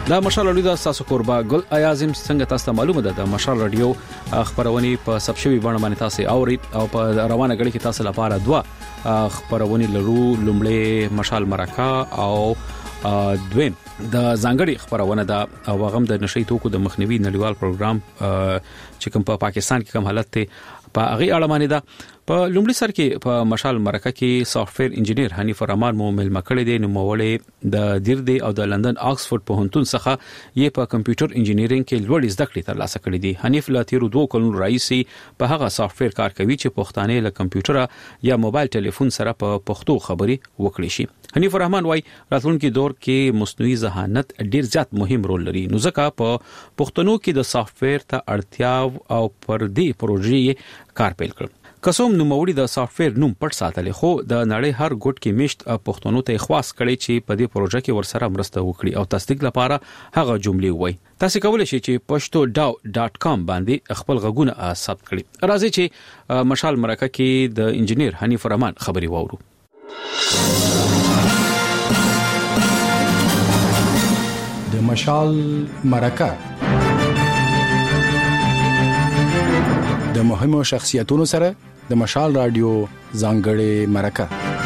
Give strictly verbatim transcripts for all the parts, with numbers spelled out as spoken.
دا مشال رادیو د تاسو قربا ګل ایازم څنګه تاسو معلومه ده د مشال رادیو خبرونه په سبشوي باندې باندې تاسو اورید او په روانه غړي کې تاسو لپاره دوا خبرونه لرو لومړی مشال مرکه او دویم د ځانګړي خبرونه ده او غم د نشي توکو د مخنیوي نړیوال پروګرام چې کوم په پاکستان کې کوم حالت ته په هغه اړه باندې ده په لومړي سر کې په مشال مرکه کې سافټویر انجینیر حنیف الرحمن مو مل مکړی دی نو مولې د دیردی او د لندن آکسفورد پوهنتون څخه یې په کمپیوټر انجینیرینګ کې لوړ زده کړې ترلاسه کړې دي. حنیف لا تیر دوه کلونو راځي په هغه سافټویر کار کوي چې پښتانه له کمپیوټر یا موبایل ټلیفون سره په پښتو خبري وکړي شي. حنیف الرحمن وايي راتلونکي دور کې مصنوعي ذهانت ډیر زیات مهم رول لري نو ځکه په پښتنو کې د سافټویر ته اړتیا او پر دې پروژې کار پیل کړ. قسم نو موري د سافټویر نوم پټ ساتل خو د نړۍ هر ګډ کې مشت پښتنو ته خواص کړي چې په دې پروژه کې ورسره مرسته وکړي او تصدیق لپاره هغه جملې وایي. تاسو کولی شئ چې پښتو ډاو ډاټ کام باندې خپل غږونه ثبت کړئ. راځي چې مشال مرکه کې د انجینیر حنیف الرحمن خبري وورو. د مشال مرکه د مهمو شخصیتونو سره د مشال رادیو ځانګړې مرکه.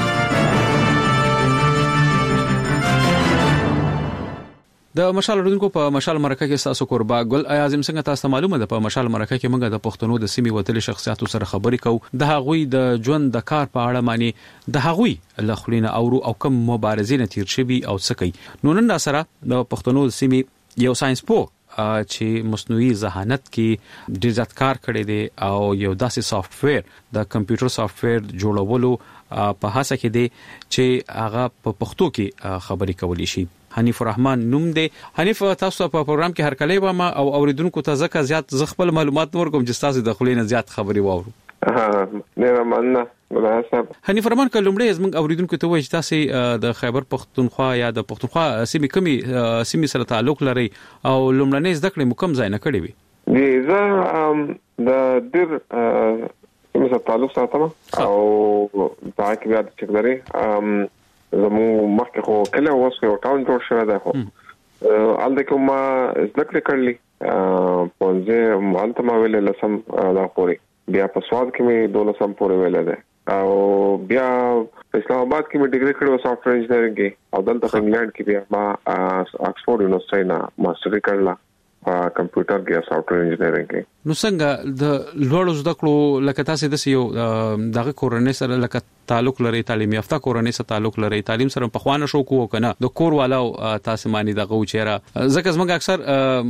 د مشال رادیو په مشال مرکه کې تاسو قربا ګل ایازم څنګه تاسو معلومه ده په مشال مرکه کې موږ د پښتنو د سیمې وتلي شخصیتو سره خبرې کوو د هغوی د ژوند د کار په اړه معنی د هغوی لخلینه اورو او کوم مبارزینه تیر شوی او څه کوي. نو نن سره د پښتنو د سیمې یو ساينس پو چې مصنوعي ذهانت کې ډیر ځات کار کړی دی او یو داسې سافټویر د کمپیوټر سافټویر جوړولو په هڅه کې دی چې هغه په پښتو کې خبري کولی شي. حنیف الرحمن نوم دی. حنیف تاسو په پروګرام کې هر کله و ما او اوریدونکو ته ځکه زیات ز خپل معلومات ورکوم چې تاسو د خلینو زیات خبري وورو. ها نه مننه مناسب. حنیف الرحمن کلمړې زموږ اوریدونکو ته وایي چې تاسو د خیبر پختونخوا یا د پختونخوا سیمې کمی سیمې سره تعلق لري او لومړنۍ زده کړې مکم ځای نه کړې وي. دي زه د ډیر سیمې سره تعلق ساتم او دا کې بیا چې لري زمو مخکې خو کله اوس یو ټاون جوړ شوی دی خو الته کوم زده کړې کړلې پونځه مالته ما ویل لسم دا پوری بیا په سواد کې مې دولسم پورې ویل ده او بیا په اسلام آباد کې مې ډیګري کړو سافټویر انجینرینګ کې او دلته انګلند کې بیا ما آکسفورد یونیورسيټي نه ماستري کړل په کمپیوټر کې سافټویر انجینرینګ کې. نو څنګه د لوړو زده کړو لکه تاسو د یو دغه کورنۍ سره لکه تعلق لري تعلیم یافته کورنۍ سره تعلق لري تعلیم سره په خوانه شو کو کنه د کور والو تاسو مانی دغه چیرې ځکه زموږ اکثر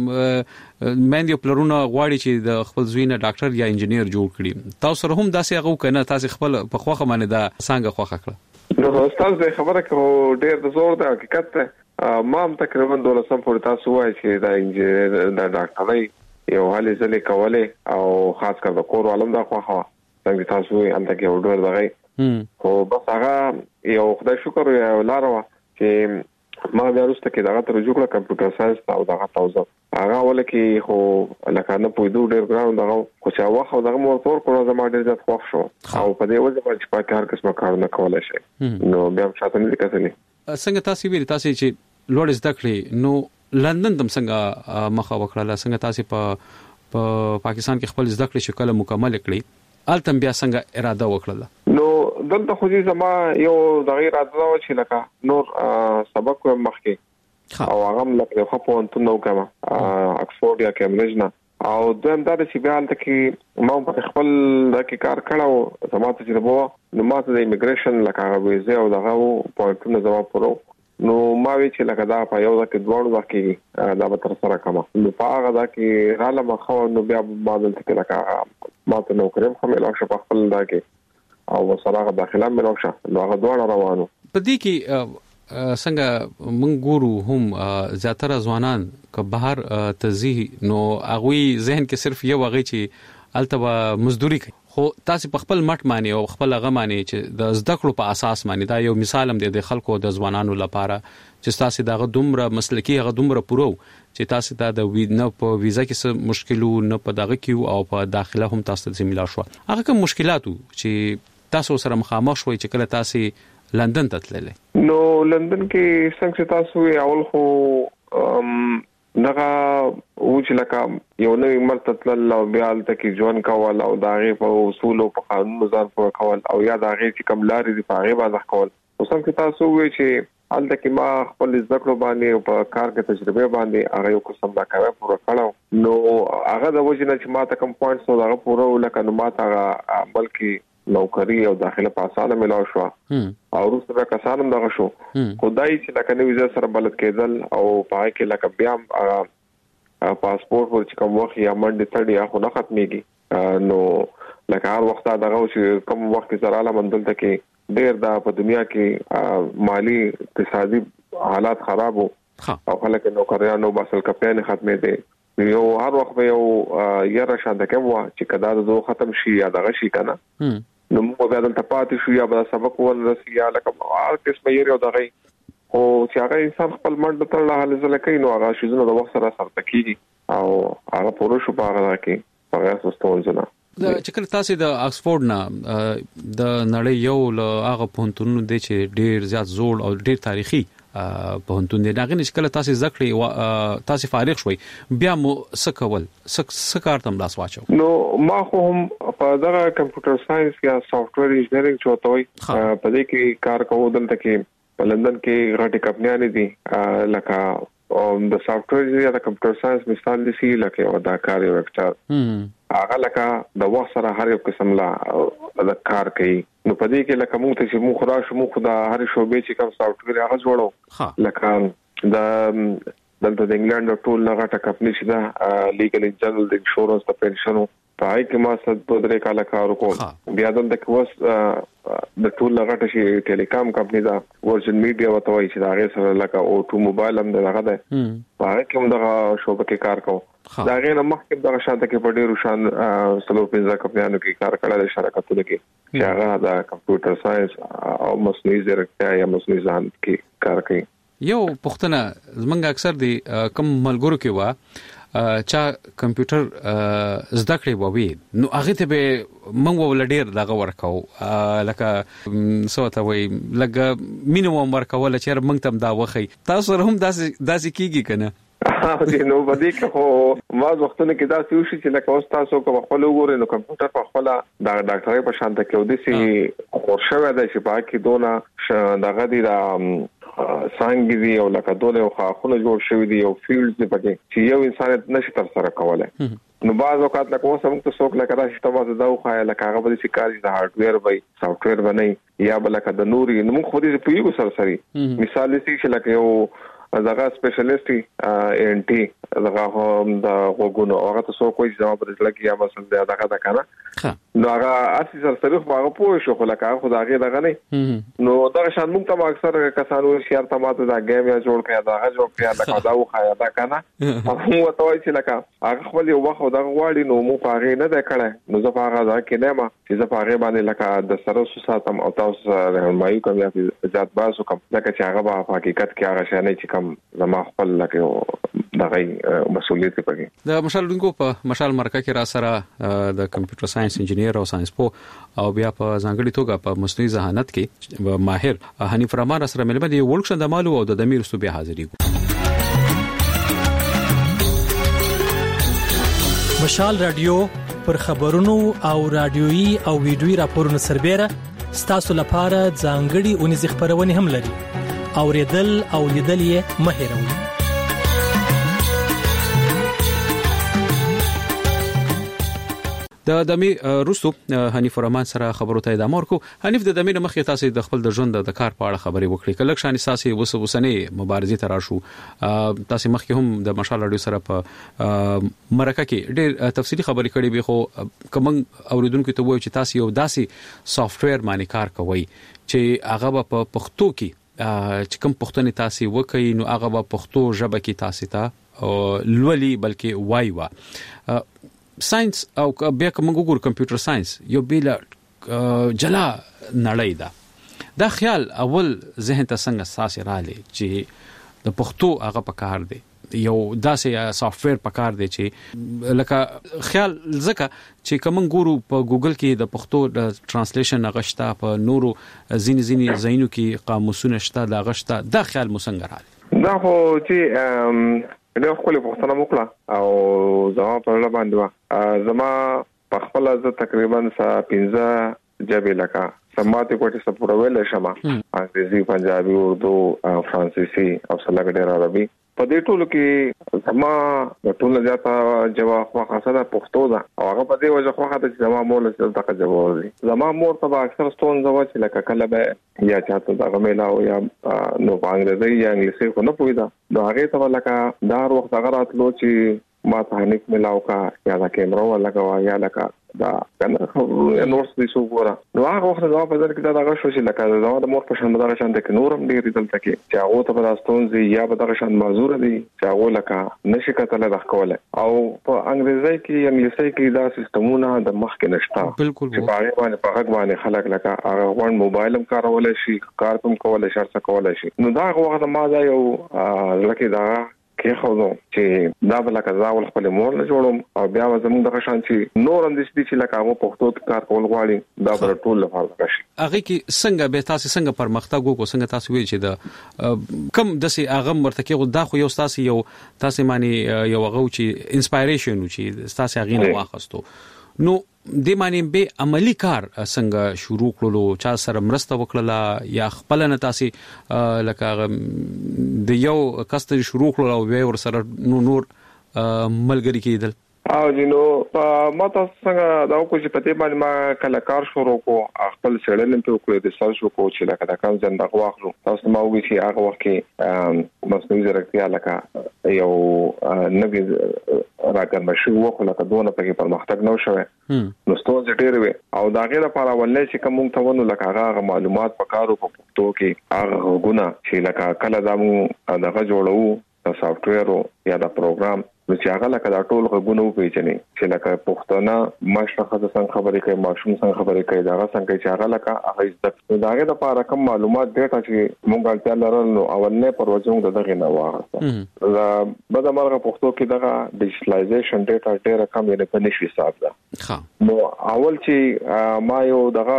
مېندې پلرونه غواړي چې د خپل زوینه ډاکټر یا انجینیر جوړ کړي. تاسو سره هم داسې هغه کنه تاسو خپل په خوخه باندې دا څنګه خوخه کړ. نو استاد د خبره کو ډېر د زور د حقیقت ما هم تقریبا دولسم پورې تاسو وایي چې دا انجینیر دا ډاکټرۍ یو حالي ځلې کوله او خاص کر د کور عالم دا خوخه څنګه تاسو یې انده کې وډور دغه خو بس هغه یو خدای شکر یو لار و چې ما بیا وروسته کې دغه تر جوړه کمپیوټر ساينس او دغه توزه هغه ولکه خو لکه نه پویدو ډېر ګران دغه خو چې واخو دغه موټر کړو زما ډېر ځات خوښ شو او په دې وجه باندې چې په هر قسمه کارونه کولای شي نو بیا شاته نه کتلې. څنګه تاسو ویل تاسو چې لوړ زده کړې نو لندن تم څنګه مخه وکړه څنګه تاسو په په پاکستان کې خپل زده کړې شکل مکمل کړې التم بیا څنګه اراده وکړه؟ نو دلته خو دې زما یو دغه اراده و چې لکه نور سبق مخکې او هغه لکه خو په انتو نو کما اکسفورد یا کیمبرج نه او دویم دا چې بیا الته کې ما په خپل د کار کړو زما ته چې وو نو ماته د ایمیګریشن لکه ویزه او دغه پوینټونه زما پرو نو ما وی چې لکه دا په یو ځکه دوړو ځکه دا به تر سره کما نو په هغه ځکه رااله مخه نو بیا ما دلته کې لکه ما ته نو کریم خو مې لا شپ خپل دا کې او وسره داخله مې لا شپ نو هغه دوړ روانو په دې کې څنګه موږ ګورو هم زیاتره ځوانان که بهر تزي نو هغه ذهن کې صرف یو هغه چې التبه مزدوري کوي خو تاسو په خپل مټ معنی او خپل هغه معنی چې د زده کړو په اساس معنی دا یو مثال هم دی د خلکو د ځوانانو لپاره چې تاسو دغه دومره مسلکی هغه دومره پرو چې تاسو ته د وینه په ویزا کې څه مشکلو نه په دغه کې او په داخله هم تاسو ته زميلا شو هغه کوم مشکلاتو چې تاسو سره مخامخ شوي چې کله تاسو لندن ته تللې؟ نو لندن کې څنګه تاسو اول خو دغه او چې لکه یو نوې مرتد الله بیا تل ځوان کول او داغه په اصول او په قانون ځان په کول او یا داغه چې کوم لارې دی په هغه باندې کول اوس هم تاسو وایي چې حالته کې ما خپل ذکر باندې او په کار کې تجربه باندې هغه یو قسم دا کوي پوره کړو نو هغه د وجه نه چې ما ته کوم پوینټس او هغه پوره ولکه نو ما ته بلکې نوکری او داخله په اسانه ملاو شو او روسه کسانم دغه شو خدای چې لکه نو ویزه سره بلد کېدل او پای کې لکه بیا هغه پاسپورت ور چې کوم وخت یا منډه تړي هغه نه ختميږي نو لکه هر وخت دغه چې کوم وخت سره لا مندل ته کې ډېر دا په دنیا کې مالی اقتصادي حالات خراب وو او خلک نوکریانو باسل کپیان ختمې دي یو هر وخت یو یاره شانته کوم چې کدا د ختم شي یا دغه شي کنه نو موږ بیا دلته پاتې شو یا به سبق ورسي یا لکه هر قسمه یې یو دغه او چې هغه انسان خپل منډه تر له حل زله کوي نو هغه شیزونه د وخت سره سره کیږي او هغه پوره شو په هغه کې هغه سستول ځنه د چکر تاسو د آکسفورد نه د نړۍ یو له هغه پونتونو د چې ډیر زیات زوړ او ډیر تاریخي پونتون دی دغه نشکله تاسو ذکر تاسو فارغ شوي بیا مو سکول سکار تم لاس واچو نو ما خو هم په دغه کمپیوټر ساينس یا سافټویر انجینرینګ چوتوي په دې کې کار کوم دلته کې په لندن کې غټي کمپنیانې دي لکه او د سافټویر یا د کمپیوټر ساينس مثال دي چې لکه او دا کار یو وکړه هغه لکه د وخت سره هر یو قسم لا د کار کوي نو په دې کې لکه موږ ته چې موږ خورا شو موږ د هر شوبې چې کوم سافټویر هغه جوړو لکه د دلته د انګلند ټول لغه کمپنی چې دا لیګل ان جنرال د انشورنس د پنشنو پای کې ما ست په درې کال کار وکړ بیا د کوس د ټول لغه شي ټیلیکام کمپنی دا ورجن میډیا وتوي چې دا غیر سره لکه او ټو موبایل هم دغه ده پای کې هم دغه شوبه کې کار کوم دا غیر مخکې دغه شاته کې په ډیرو شان سلو پنځه کمپنیانو کې کار کړل شرکتونو کې چې هغه د کمپیوټر ساينس او مصنوعي ځیرکتیا یا مصنوعي ذهن کې کار کوي یو پښتنه زمونږ اکثر دي کم ملګرو کې وا چا کمپیوټر زده کړی ووي نو هغه ته به موږ ولډیر دغه ورکاو لکه سوته وي لکه مینیمم ورکاول چې موږ تم دا وخی تاسو هم داسې داسې کیږي کنه نو باندې که ما وختونه کې دا سوي چې لکه اوس تاسو کوم خپل وګورئ نو کمپیوټر په خپل د ډاکټرۍ په شان ته کې ودی خورشوه د شپه کې دونه دغه دی دا څنګه دی او لکه دونه خاخونه جوړ شوی دی او فیلډز دی پکې چې یو انسان نشي تر سره کولای نو بعض اوقات لکه اوس هم تاسو لکه راځي تاسو دا خو لکه هغه به چې کار د هارډویر وای سافټویر باندې یا بل لکه د نوري نو خو دې په یو سره سره مثال دې چې لکه یو دغه سپیشلیسټي ان ټي دغه هم د وګونو هغه تاسو کوی ځواب درلګي یا مثلا دغه دا کنه نو هغه اسی سره سره خو هغه پوه شو خو لکه خو دغه دغه نه نو دا شان موږ ته اکثر کسانو شهر ته ماته دا گیم یا جوړ کړی دا جوړ کړی لکه دا وخایا دا کنه هغه توای چې لکه هغه خپل یو وخت دا غواړي نو مو پاره نه ده کړه نو زه پاره دا کې نه ما چې زه پاره باندې لکه د سره ساتم او تاسو رهنمایي کوم یا ځات باسو کوم لکه چې هغه په حقیقت کې هغه شانه چې زما خپل لکه دغه مسؤلیت پکې د مشال دونکو په مشال مرکه کې را سره د کمپیوټر ساينس انجینیر او ساينس پو او بیا په ځانګړي توګه په مصنوعي ذهانت کې ماهر حنیف رحمان سره ملمه دی ورکشن د مالو او د دمیر صوبې حاضرې مشال رادیو پر خبرونو او رادیوي او ویډیوي راپورونو سربېره ستاسو لپاره ځانګړي اونیز خبرونه هم لري اوریدل او لیدل یې مه هېروئ د دمي روستو حنیف رحمان سره خبرو ته ادامه ورکو حنیف د دمي مخې تاسو د خپل د ژوند د کار په اړه خبرې وکړې کله شان اساسي وسو وسنې مبارزې ته راشو تاسو مخکې هم د مشال رادیو سره په مرکه کې ډېر تفصیلی خبرې کړې به خو کوم اوریدونکو ته وایي چې تاسو یو داسي سافټویر باندې کار کوئ چې هغه په پښتو کې چې کوم پښتني تاسو وکړي نو هغه په پښتو ژبه کې تاسو ته لولي بلکې وایوا ساينس او بیا کوم ګور کمپیوټر ساينس یو بیل جلا نړۍ ده دا خیال اول ذهن ته څنګه ساسي رااله چې د پښتو هغه په کار دی یو داسې سافټویر په کار دی چې لکه خیال زکه چې کوم ګورو په ګوګل کې د پښتو د ترانسلیشن غشتا په نورو زین زین زینو کې قاموسونه شته دا غشتا دا خیال مسنګ رااله دا خو چې له خپل پښتنه وکړه او زما په لاره باندې زما په خپل ز تقریبا پنځه جبه لکه سماعت کوټه سپورول شمه انګریزي پنجابي اردو فرانسيسي او سلاګډر عربي په دې ټولو کې زما د ټولو زیاته جواب خو خاصه پښتو ده او هغه په دې وجه خو خاطر چې زما مور له څه جواب دي زما مور ته اکثر ستون زوا چې لکه کله به یا چاته دا غمیلا او یا نو انګریزي یا انګلیسي خو نه پوهیدا نو هغه ته لکه دار وخت هغه راتلو چې ما ته نیک ملاو کا یا دا کیمرا ولا کا یا لکه دا کنه نور څه شو ګوره نو هغه وخت دا په ځل کې دا هغه شو چې لکه دا د مور په شان مدار شان د نورم ډیر دلته کې چې هغه ته په ستون زی یا په دغه شان معذور دي چې هغه لکه نشي کتل د کوله او په انګریزي کې انګلیسي کې دا سیستمونه د مخ کې نشته بالکل چې په هغه باندې په هغه باندې خلک لکه هغه ون موبایل هم کارول شي کار کوم کول شي څه کول شي نو دا هغه وخت ما دا یو لکه دا کې خو نو چې دا بل کزاول خپل مور له جوړم او بیا زموږ د شان چې نور اندیش دي چې لکه هغه پښتو کار کول غواړي دا بل ټول لپاره شي هغه کې څنګه به تاسو څنګه پرمختګ وکړو څنګه تاسو وی چې دا کم د سي هغه مرتکه غو دا خو یو تاسو یو تاسو معنی یو هغه چې انسپایریشن چې تاسو هغه نه واخستو نو د معنی به عملی کار څنګه شروع کړلو چا سره مرسته وکړه یا خپل نه تاسو لکه د یو کستر شروع کړلو او ور سره نور نور ملګری کېدل او جنو ما تاسو څنګه دا کو چې پته باندې ما کله کار شروع کو خپل سړل په کوی د سرچ کو چې لکه دا کوم ځنده واخلو تاسو ما وګورئ چې هغه وخت کې مصنوعي ځیرکتیا لکه یو نوی راګرم شو وخت لکه دونه په پرمختګ نو شوه نو ستاسو ډېر وي او دا غیر لپاره ولې چې کوم ته ونه لکه هغه معلومات پکارو په پښتو کې هغه غونه چې لکه کله دا مو دغه جوړو د سافټ ویر یا د پروګرام نو چې هغه لکه دا ټول غوونه پیژني چې لکه پښتانه ماشله څنګه خبرې کوي ماشوم څنګه خبرې کوي دا څنګه چې هغه لکه هغه عزت دا غي د لپاره کوم معلومات ډیټا چې مونږ اړتیا لرل نو اولنې پروژه دغه نه واغسته دا بده مرغه پښتو کې دغه ډیجیټلایزیشن ډیټا ډیره کم نه په نشي حساب ده ها نو اول چې ما یو دغه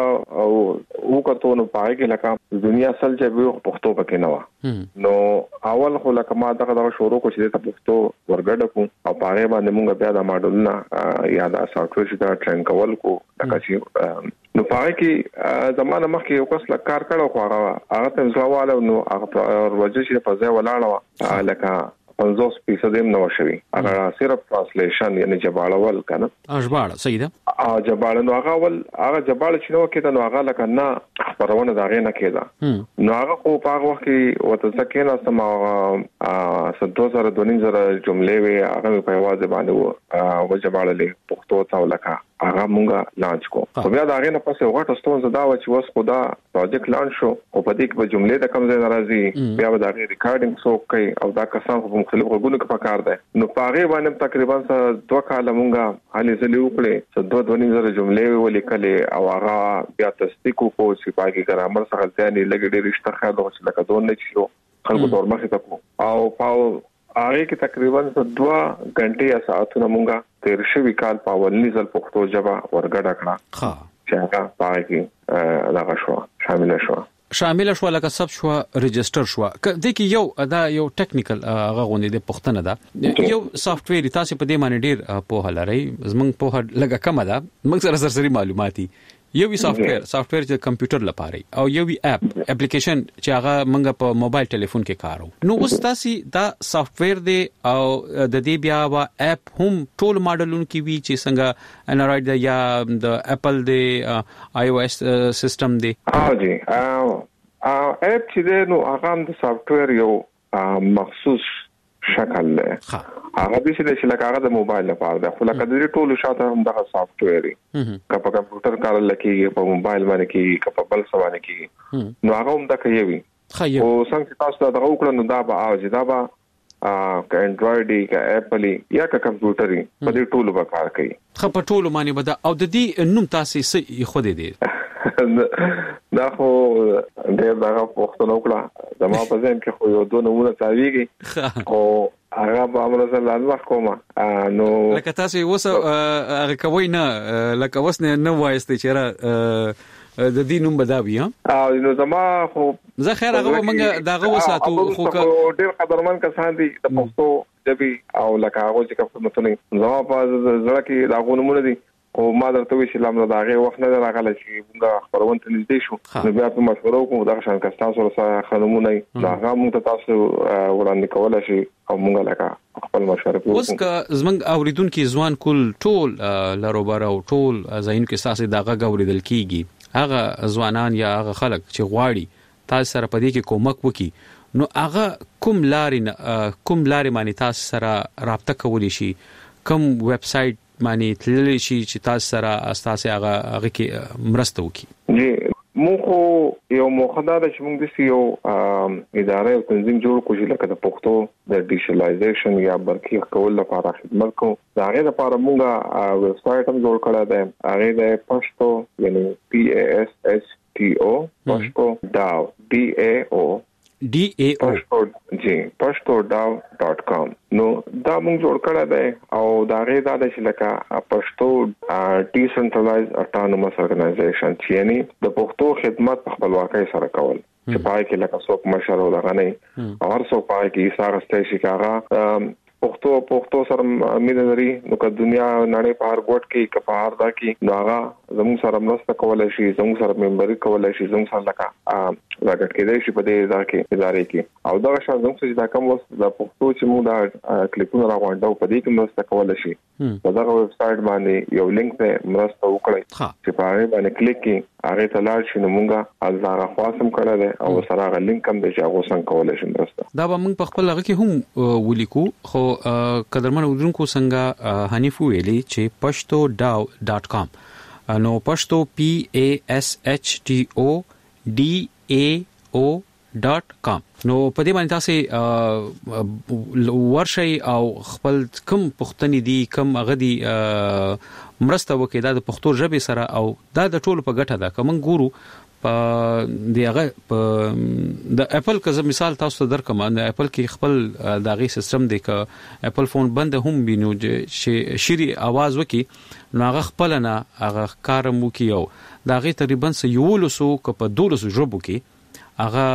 وکړو نو پای کې لکه دنیا اصل چې به پښتو پکې نه و نو اول خو لکه ما دغه دغه شروع کو چې د پښتو ورګډ کو او پاره باندې موږ بیا د ماډلونه یا د سافټ ویر چې دا ټرین کول کو لکه چې نو پاره کې زمانه مخکې یو کس لکار کړو خو هغه هغه تم ځواله نو هغه ورځ چې په ځای ولاړه لکه پنځوس فیصد هم نو شوی هغه صرف ترانسلیشن یعنی جباړول کنه اجباړه صحیح ده ا جباړه نو هغه ول هغه جباړه چې نو کېده نو هغه لکه نه خبرونه داغه نه کېده نو هغه خو په هغه وخت کې وته ځکه نه سم ا سدو سره دونی زره جملې وي هغه په आवाज باندې و او جباړلې پښتو ته ولکه هغه مونږه لانچ کو خو بیا داغه نه پسې وغټ ستون زدا و چې وس خدا پروجیکټ لانچ شو او په دې کې به جملې د کم ځای ناراضي بیا به داغه ریکارډینګ سو کوي او دا کسان په مختلف غوږونو کې پکار ده نو پاره باندې تقریبا دوه کال مونږه حالي زلي وکړي سدو دونی زره جملې ولیکلې او هغه بیا تصدیق کو چې باقي ګرامر څخه ځانې لګې ډېر رښتیا خاله چې لکه دون نه شو خلکو تور مخه تکو او پاو هغه کې تقریبا دوه غنټې یا ساعتونه مونږه تیر شوی کال په ولني ځل پښتو ژبه ورګډ کړه ها چې هغه پای کې هغه شو شامل شو شامل شو لکه سب شو ريجستره شو د کې یو دا یو ټیکنیکل هغه غونډې د پښتنه ده یو سافټ ویر تاسو په دې معنی ډیر په هلاري زمنګ په لګه کم ده موږ سره سرسري معلوماتي یو وی سافټ ویر سافټ ویر چې کمپیوټر لپاره او یو وی اپ اپلیکیشن چې هغه موږ په موبایل ټلیفون کې کارو نو اوس تاسو دا سافټ ویر دی او د دې بیا وا اپ هم ټول ماډلونو کې وی چې څنګه انډراید دی یا د اپل دی آی او اس سیستم دی ها جی اپ چې دی نو هغه د سافټ ویر یو مخصوص شکل له هغه د چې لکه هغه د موبایل لپاره ده خو لکه د ټولو شاته هم دغه سافټ ویر دی که په کمپیوټر کار لکه په موبایل باندې کې که په بل څه باندې کې نو هغه هم د کوي او څنګه تاسو دا وکړو نو دا به او دا به ا انډراید یا اپل یا که کمپیوټر په دې ټولو به کار کوي خو په ټولو باندې بده او د دې نوم تاسو سې خو دې دا خو ډېر دا پښتنو کړه زما په ځین کې خو یو دوه نمونه تاویږي او هغه به امر زه لاله کومه نو لکه تاسو وسه هغه کوي نه لکه وسنه نه وایسته چې را د دې نوم بداوی ها او نو زما خو زه خیر هغه موږ دغه وساتو خو ډیر قدرمن کسان دي د پښتو ژبې او لکه هغه چې کوم متونه زما په زړه کې دا غوښمن دي او ما درته وی چې لامل دا غي وخت نه راغله چې موږ خبرونه نږدې شو نو بیا په مشوره کوم دا شان کستاسو سره خنمونه دا هغه موږ تاسو وړاندې کولای شي او موږ لکه خپل مشوره کوو اوس که زمنګ اوریدونکو ځوان کول ټول لروبره او ټول ځاین کې ساسي داغه غوړیدل کیږي هغه ځوانان یا هغه خلک چې غواړي تاسو سره پدې کې کومک وکي نو هغه کوم لارې کوم لارې باندې تاسو سره رابطه کولی شي کوم ویب سټ معنی تللی شي چې تاسو سره اساسي هغه هغه کې مرسته وکړي جی موږ یو مخدا د چې موږ د یو ادارې او تنظیم جوړ کوو چې لکه د پښتو د ډیجیټلایزیشن یا برقي کول لپاره خدمت کوو دا غي لپاره موږ ویب سټ هم جوړ کړی دی هغه د پښتو یعنی پی ا اس ایچ ټي او پښتو داو ډي ا او ډي ا او جی پښتو داو ډاٹ کام نو دا موږ جوړ کړی دی او دا غي دا د لکه پښتو ډیسنټرلایز اټانومس ارګنایزیشن چې یعنی د پښتو خدمت په خپلواکۍ سره کول چې پای کې لکه څوک مشر ولغه نه او هر څوک پای کې سارسته شي کاغه پښتو پښتو سره مینه لري نو که دنیا نړۍ په هر ګوټ کې کفار دا کې نو هغه زموږ سره مرسته کولای شي زموږ سره ممبري کولای شي زموږ سره لکه راګټ کېدای شي په دې ځای کې ادارې کې او دا شان زموږ چې دا کوم د پښتو چې موږ دا کلیپونه راغونډو په دې کې مرسته کولای شي په دا ویب سټ باندې یو لینک ته مرسته وکړئ چې په هغه باندې کلیک کړئ هغه ته لاړ شي نو موږ ازاره خاصم کړل او سره هغه لینک هم د هغه څنګه کولای شي مرسته دا به موږ په خپل هغه کې هم ولیکو خو قدرمن اردوونکو څنګه حنیف ویلي چې پښتو داو ډاٹ کام نو پښتو پی ا اس ایچ ټي او ډي ا او ډاٹ کام نو په دې باندې تاسو ورشي او خپل کوم پښتني دي کوم غدي مرسته وکړي د پښتو ژبې سره او دا د ټولو په ګټه ده کوم ګورو په دیغه په د اپل کزه مثال تاسو درکم د اپل کې خپل داغي سیستم دی ک اپل فون بند هم بینو چې شری आवाज وکي نو هغه خپل نه هغه کارم وکي او داغي تقریبا یولسو ک په دولسو ژبو کې هغه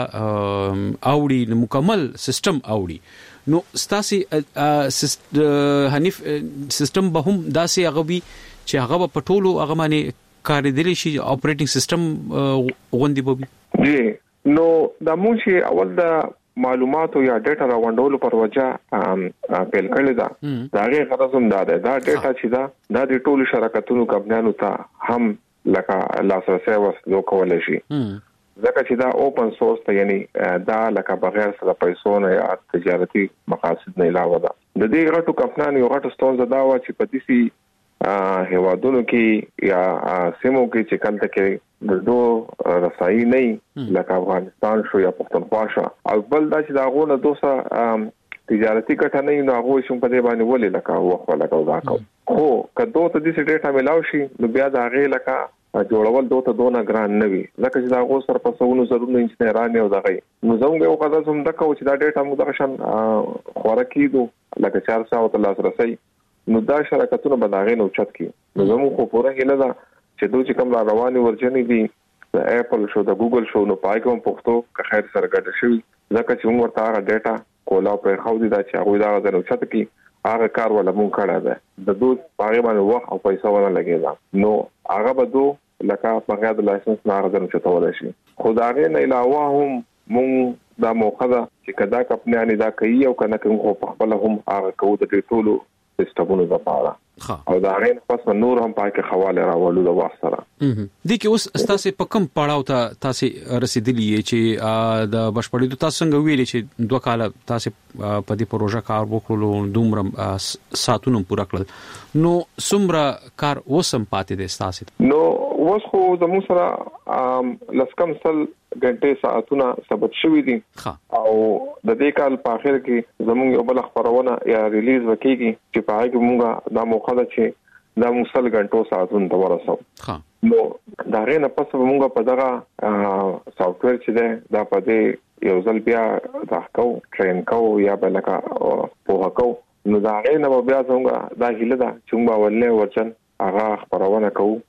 اوړي مکمل سیستم اوړي نو ستاسي حنیف سیستم به هم داسې هغه وي چې هغه په ټولو هغه باندې کاریدلی شي اپریټینګ سیستم غوندي بوبي جی نو د موږ اول د معلوماتو یا ډیټا راوندولو پر وجه پیل کړل دا دا غي غرض هم دا ده دا ډیټا چې دا د ټولو شرکتونو کمپنیانو ته هم لکه لاسرسي وسلو کولای شي ځکه چې دا اوپن سورس ته یعنی دا لکه بغیر سره پیسو نه یا تجارتي مقاصد نه علاوه ده د دې غټو کمپنیانو یو غټ ستونزه دا و چې په دې هیوادونو کې یا سیمو کې چې کله کې د دوه رسایي نه لکه افغانستان شو یا پښتونخوا شو او بل دا چې دا غوونه دوسه تجارتي کټه نه نو هغه شوم په دې باندې ولې لکه وخت لکه دا کو خو کله ته دې ډیټا ملاوي شي نو بیا دا غي لکه جوړول دوته دونه ګران نه وي لکه چې دا غو سر په سونو ضروري انجنیران او دغه نو زموږ یو قضا هم دغه چې دا ډیټا موږ دغه شان خوراکي دو لکه چار ساعت تل رسي نو دا شرکتونه بداغې نو چت کی نو زموږ خو پوره هله دا چې دوی کوم را رواني ورجنې دي د اپل شو د ګوګل شو نو پای کوم پښتو که خیر سره ګډ شي ځکه چې موږ ورته هغه ډیټا کولا پر خو دي دا چې هغه دا نو چت کی هغه کار ولا مونږ کړه ده د دوی هغه باندې وخت او پیسې ونه لګیدا نو هغه به دو لکه په غیر د لایسنس نه هغه نه چتول شي خدای نه علاوه هم مونږ دا موخه ده چې کدا کپنیانی دا کوي او کنه کوم په خپل هم هغه کوو د ټولو سیستمونو لپاره او دا غین پس نور هم پای کې حواله راولو د واسطه دي کې اوس تاسو په کوم پړاو ته تاسو رسیدلی چې د بشپړېدو تاسو څنګه ویلي چې دوه کال تاسو په دې پروژه کار وکړو دومره ساتونو پوره کړل نو څومره کار وسم پاتې دي تاسو نو اوس خو د مو سره لسکم سل غنټه ساعتونه ثبت شوې دي او د دې کال په اخر کې زموږ یو بل خبرونه یا ریلیز وکړي چې په هغه کې موږ دا موخه ده چې دا مسل غنټو ساعتونه ته ورسو نو دا غینه پس موږ په دغه سافټویر چې ده دا په دې یو ځل بیا دا کو ټرین کو یا بلکا په هکو نو دا غینه بیا څنګه دا هله ده چې موږ ولې ورچن هغه خبرونه کوو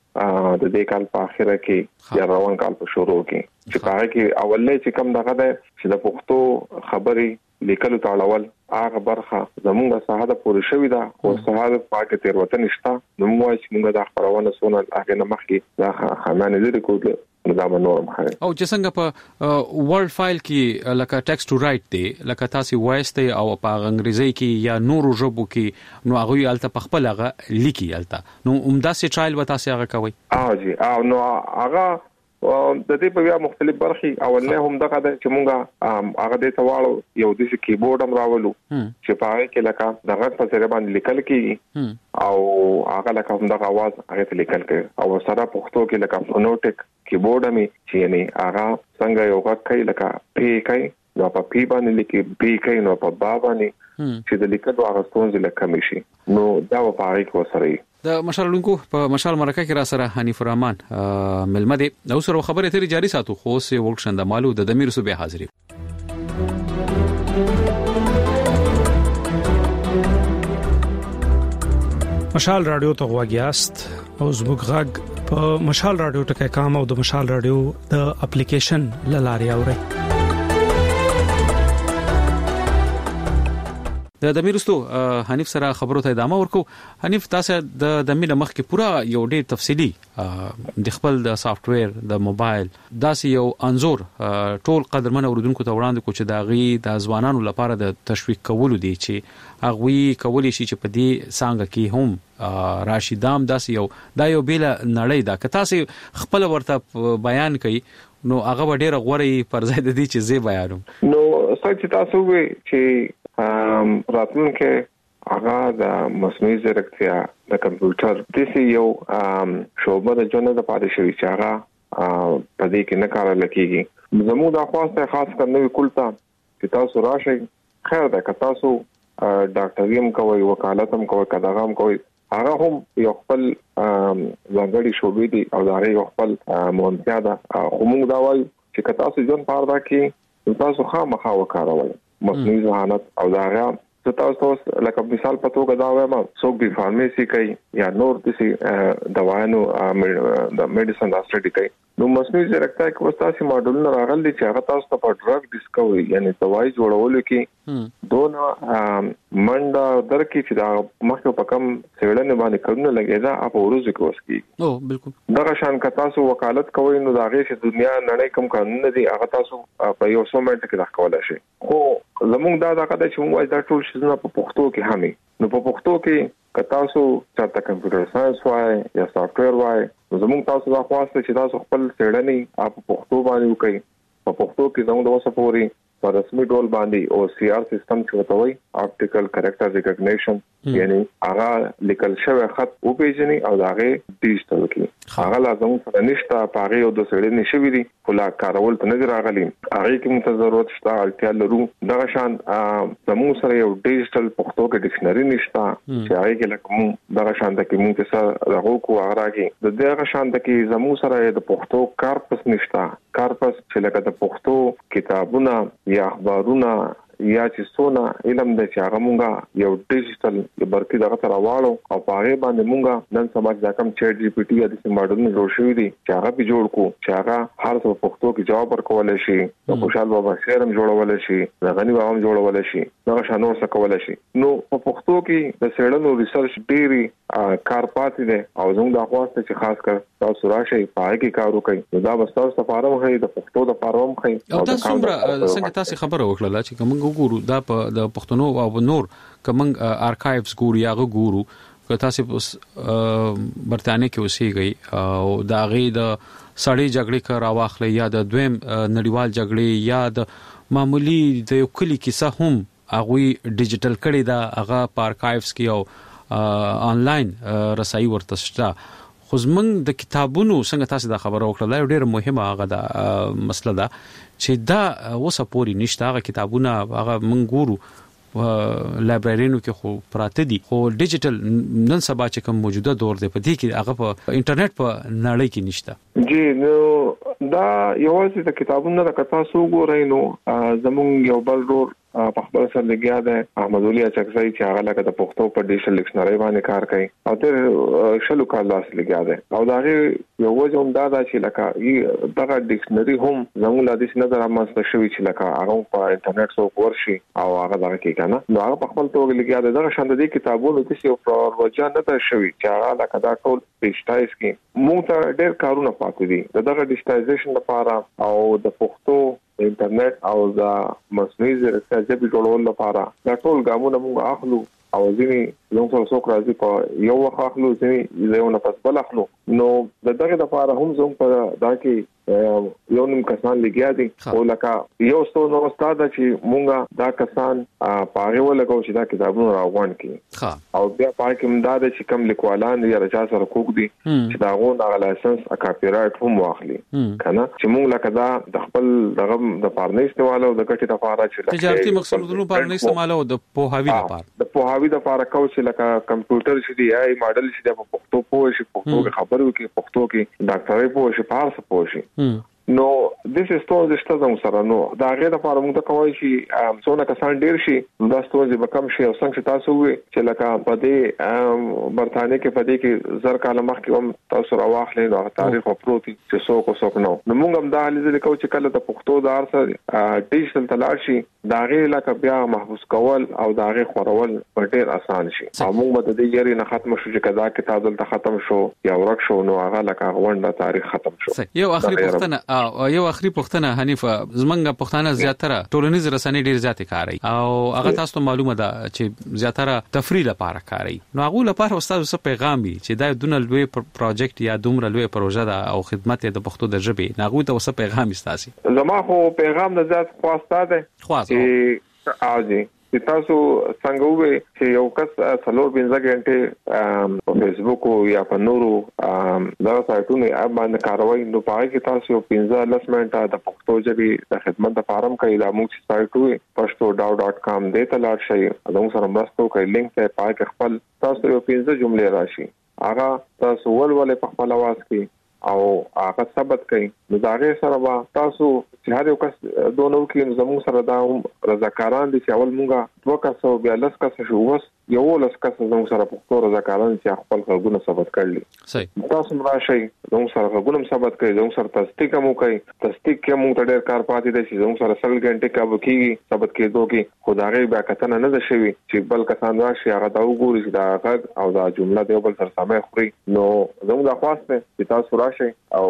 د دې کال په اخره کې یا روان کال په شروع کې چې پاره کې اولې چې کم دغه ده چې د پښتو خبري لیکلو تاړول هغه برخه زموږه ساحه پوره شوې ده او ساحه پاکه تیر وطن نشته نو موږ چې موږ د خبرونه سونه هغه نه مخکې دا خمانه لري کوله دا نورم خای او چې څنګه په ورډ فایل کې لکه ټیکست ټو رائټ دی لکه تاسو وایس ته او په انګریزي کې یا نورو ژبو کې نو هغه الته په خپل هغه لیکي الته نو عمده سي ټرایل وتا سي هغه کوي او جی او نو هغه د دې په بیا مختلف برخې او نه هم دغه چې مونږه هغه د تواړو یو د کیبورډ هم راولو چې پاره کې لکه دغه په ځای باندې لیکل کیږي او هغه لکه هم دغه आवाज هغه لیکل کیږي او سره پښتو کې لکه فونوټیک کیبورډ می چې یعنی هغه څنګه یو غږ کوي لکه پی کوي نو په پی باندې لیکي بی کوي نو په با باندې چې د لیکلو هغه ستونزې لکه مشي نو دا په پاره کې وسري د مشال لونکو په مشال مرکه کې را سره حنیف الرحمن ملمده نو سره خبره تری جاری ساتو خو سه ورکشنده مالو د دمیر صوبې حاضرې مشال رادیو ته غواګیاست او زموږ غږ په مشال رادیو ټکای کام او د مشال رادیو د اپلیکیشن لاري اوري د دمیرستو حنیف سره خبرو ته ادامه ورکو حنیف تاسو د دمیر مخ کې پورا یو ډیر تفصیلی د خپل د سافټ ویر د موبایل داسې یو انزور ټول قدرمن اوردونکو ته وړاندې کو چې دا غي د ځوانانو لپاره د تشویق کولو دی چې هغه کولی شي چې په دې څنګه کې هم راشدام داسې یو دا یو بیل نړۍ دا که تاسو خپل ورته بیان کړئ نو هغه ډیره غوړی پر ځای د دې چې زی بیانوم نو څنګه تاسو وی چې ام راتلونکې هغه د مصنوعي ځیرکتیا د کمپیوټر د سی یو ام شوبه د جنو د پاره شوی چې هغه په دې کې نه کار لکېږي زموږ د خواسته خاص کرنوي کولتا چې تاسو راشي خیر ده که تاسو ډاکټریم کوي وکالت هم کوي کداغم کوي هغه هم یو خپل ځانګړي شوبې دي او دا یو خپل مونږه ده خو موږ دا وایو چې تاسو ځون پاره کې تاسو خامخا وکاروي مصنوعي ذهانت او دا غا تاسو لکه مثال په توګه دا وایم څوک به فارمیسي کوي یا نور د دوايانو د میډیسن راستډي کوي نو مصنوعي ځیرکتیا کې وستاسي ماډلونه راغلي چې هغه تاسو ته په ډرګ ډیسکوري یعنی دوايي جوړولو کې دونه منډه درکې چې دا مخکې په کم سیړنه باندې کړنه لګي دا په ورځ کې وسکي او بالکل دا شان که تاسو وکالت کوئ نو دا غي چې دنیا نړۍ کوم قانون دي هغه تاسو په یو څو منټ کې راکولای شي خو زموږ دا دا چې موږ دا ټول شي په پښتو کې همي نو په پښتو کې که تاسو چې کمپیوټر ساينس وای یا سافټ ویر وای نو زموږ تاسو دا خواسته چې تاسو خپل سیړنی په پښتو باندې وکړئ په پښتو کې زموږ د وسه پوري په رسمي ډول باندې او سی آر سیستم چې وتوي اپټیکل کریکټر ریکګنیشن یعنی هغه لیکل شوی خط او پیژني او هغه ډیجیټل کې هغه لازم څه نشته پاره او د سړي نشوي دي خلا کارول ته نظر راغلي هغه کې موږ ضرورت شته اړتیا لرو دا شان زموږ سره یو ډیجیټل پښتو کې ډکشنری نشته چې هغه کې لکه دا شان د کې موږ څه راغو کو هغه کې د دغه شان د کې زموږ سره د پښتو کارپس نشته کارپس چې لکه د پښتو کتابونه یا اخبارونه یا چې سونه علم د چاغه مونږه یو ډیجیټل برکی دغه تر واړو او پاره باندې مونږه نن سبا ځکه چیټ جی پی ټی یا د ماډلونو جوړ شوی دي چې هغه به جوړ کو چې هغه هر څه پښتو کې جواب ورکول شي د خوشحال بابا شعرم جوړول شي د غنی بابا هم جوړول شي دا شانور څه کول شي نو په پښتو کې د سیړنو ریسرچ ډيري کار پاتې دي او زموږ د خواسته چې خاص کر تاسو راشي پای کې کار وکړي دا بستاو سفارم هي د پښتو د فارم خي او تاسو څنګه تاسو خبره وکړه چې کوم ګورو دا په د پښتنو او نور کوم ارکایوز ګورو یا ګورو که تاسو برتانیې کې اوسېږئ او دا غي د سړی جګړې کار واخلې یا د دویم نړیوال جګړې یا د معمولی د یو کلی کیسه هم هغه ډیجیټل کړي دا هغه په ارکایوز کې او انلاین رسایي ورته شته خو زمونږ د کتابونو څنګه تاسو دا خبره وکړه دا ډېر مهمه هغه د مسله ده چې دا اوسه پوری نشته هغه کتابونه هغه مونږ ګورو لایبرریونو کې خو پراته دي خو ډیجیټل نن سبا چې کوم موجوده دور دی په دې کې هغه په انټرنیټ په نړۍ کې نشته جی نو دا یوازې د کتابونو د کتا سو ګورای نو زمونږ یو بل ډور په خپل سره لګیا دی احمد ولي اچکزی چې هغه لکه د پښتو په ډیجیټل ډکشنری باندې کار کوي او تر شلو کال لاس لګیا دی او دا یو وجه هم دا ده چې لکه دغه ډکشنری هم زموږ له دې نظر امسته شوی چې لکه هغه په انټرنیټ سو ورشي او هغه دغه کې کنه نو هغه په خپل توګه لګیا دی دغه شاند دي کتابونو کې یو پروژه نه ده شوی چې هغه لکه دا ټول ډیجیټایز کی موږ ته ډېر کارونه پاتې دي دغه ډیجیټایزیشن لپاره او د پښتو انټرنیټ او د مصنوعي ځیرکتیا ژبې جوړولو لپاره دا ټول ګامونه موږ اخلو او ځینې زموږ سره څوک راځي په یو وخت اخلو ځینې یو نه پس بل اخلو نو د دغه لپاره هم زموږ په دا کې یو نیم کسان لګیا دي او لکه یو څو نو استاد چې مونږه دا کسان پاره ولګو چې دا کتابونه راغون کی او بیا پای کې مداد چې کم لیکوالان یا رچا سره کوک دي چې دا غو دا لایسنس ا کاپی رائټ هم واخلي کنه چې مونږ لکه دا د خپل دغه د پارنې استعمالو د ګټې لپاره چې تجارتي مقصدونو پارنې استعمالو د پوهاوی لپاره د پوهاوی لپاره کو چې لکه کمپیوټر چې دی آی ماډل چې د پښتو پوه شي پښتو کې خبرو کې پښتو کې ډاکټرۍ پوه شي پارس پوه شي نو دیس is to the stazam سره نو دا غیر لپاره موږ ته کوي چې څونه کسان ډیر شي دا ستوځي به کم شي او څنګه تاسو وي چې لکه په دې برتانیې کې په دې کې زر کاله مخکې هم تاسو راوخلې دا تاریخ او پروتي چې څوک څوک نو نو موږ هم دا لیدل کوي چې کله د پښتو دار سره ډیجیټل تلاش شي دا غیر لکه بیا محفوظ کول او دا غیر خورول ډیر اسان شي او موږ به د دې یاري نه ختم شو چې کدا کتاب دلته ختم شو یا ورک شو نو هغه لکه غونډه تاریخ ختم شو یو اخري پښتنه او یو اخري پښتنه حنیفه زمنګ پښتانه زیاتره ټولنیز رسنۍ ډیر زیات کاروي او هغه تاسو ته معلومه ده چې زیاتره تفریح لپاره کاروي نو هغه لپاره استاد څه پیغام وي چې دا دونه لوی پروجیکټ یا دومره لوی پروژه ده او خدمت د پښتو د ژبې ناغو ته څه پیغام استاسي زما خو پیغام د ذات خواسته ده خواسته اوځي چې تاسو څنګه وې چې یو کس څلور پنځه غنټه په فیسبوک او یا په نورو دا سایټونو باندې کاروي نو پای کې تاسو یو پنځه لس منټه د پښتو ژبې د خدمت لپاره کوي دا موږ سایټ وې پښتو ډاټ کام دې ته لاړ شئ دا سره مرسته کوي لینک ته پای کې خپل تاسو یو پنځه جملې راشي هغه تاسو ولولې په خپل आवाज کې او هغه ثبت کړئ نو دا غي سره وا تاسو چې هر یو کس دونو کې زموږ سره دا رضاکاران دي چې اول مونږه دوه کسو بیا لس کس شو وس یو لس کس زموږ سره پښتو رضاکاران چې خپل خلګونه ثبت کړل صحیح تاسو راشي زموږ سره خلګونه ثبت کړئ زموږ سره تصدیق مو کوي تصدیق کې مونږ ته ډېر کار پاتې دي چې زموږ سره سل غنټه کا وکیږي ثبت کېدو کې خدای بیا کتنه نه ده شوی چې بل کسان راشي هغه دا وګوري چې دا غږ او دا جمله دی بل سره سمه خوري نو زموږ د خواسته چې تاسو راشي او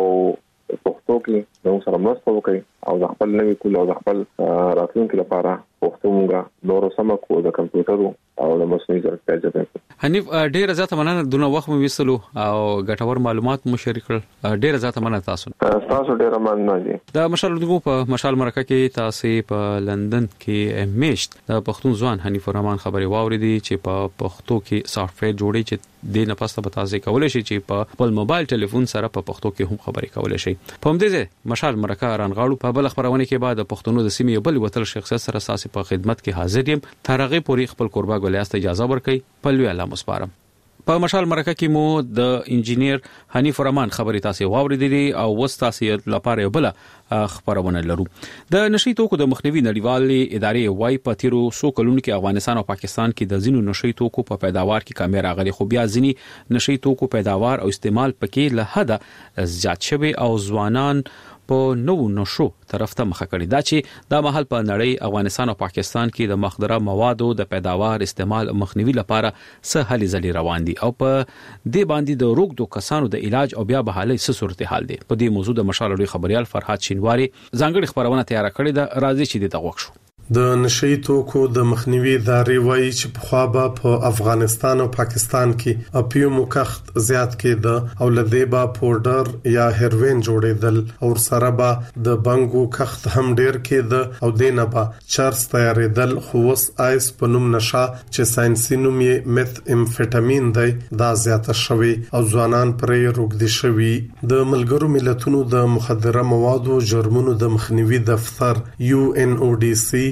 پښتو کې زموږ سره مرسته وکړي او د خپل نوي کول او د خپل راتلونکي لپاره پښتو مونږه نور سم کو د کمپیوټر او د مصنوعي ځیرکتیا ژبه حنیف ډیره زیاته مننه دونه وخت مو ویسلو او ګټور معلومات مو شریک کړل ډیره زیاته مننه تاسو تاسو ډیره مننه دي د مشال دغه په مشال مرکه کې تاسو په لندن کې میشت د پښتون ځوان حنیف الرحمن خبري واوریدي چې په پښتو کې سافټویر جوړي چې د نه پسته به تاسو کولای شئ چې په خپل موبایل ټلیفون سره په پښتو کې هم خبري کولای شئ په همدې مشال مرکه رانغاړو په بل خبرونه کې بعد پښتونو د سیمې بل وتل شخصیت سره اساسي په خدمت کې حاضر یم ترغه پوری خپل قربا ګلیاست اجازه ورکړي په لوی الله مسپارم په مشال مرکه کې مو د انجینیر حنیف الرحمن خبري تاسو واوریدلې او وستاسو لپاره بل خبرونه لرو د نشي توکو د مخنیوي نړیوالې ادارې وايي په تیرو سو کلونو کې افغانستان او پاکستان کې د زینو نشي توکو په پیداوار کې کمی راغلي خو بیا ځینی نشي توکو پیداوار او استعمال پکې له حد زیات شوی او ځوانان په نو نشو طرف ته مخه کړی دا چې د محل په نړۍ افغانستان او پاکستان کې د مخدره موادو د پیداوار استعمال مخنیوي لپاره څه هلي ځلې روان دي او په دې باندې د روغ د کسانو د علاج او بیا بحالي څه صورتحال دي په دې موضوع د مشال لوی خبريال فرحات شینواری ځانګړي خبرونه تیار کړې ده راځي چې د تغوښ شو د نشئی توکو د مخنیوي ادارې وایي چې په خوا به په افغانستان او پاکستان کې اپیوم کښت زیات کېده او لدیبا پودر یا هیروین جوړېدل او سره به د بنګو کښت هم ډیر کېده او دینه به چرس تیارېدل خو وس آیس په نوم نشه چې ساينسي نوم یې میث امفیټامین دی دا زیاته شوی او ځوانان پرې روغدي شوی د ملګرو ملتونو د مخدره موادو جرمونو د مخنیوي دفتر یو ان او ډي سي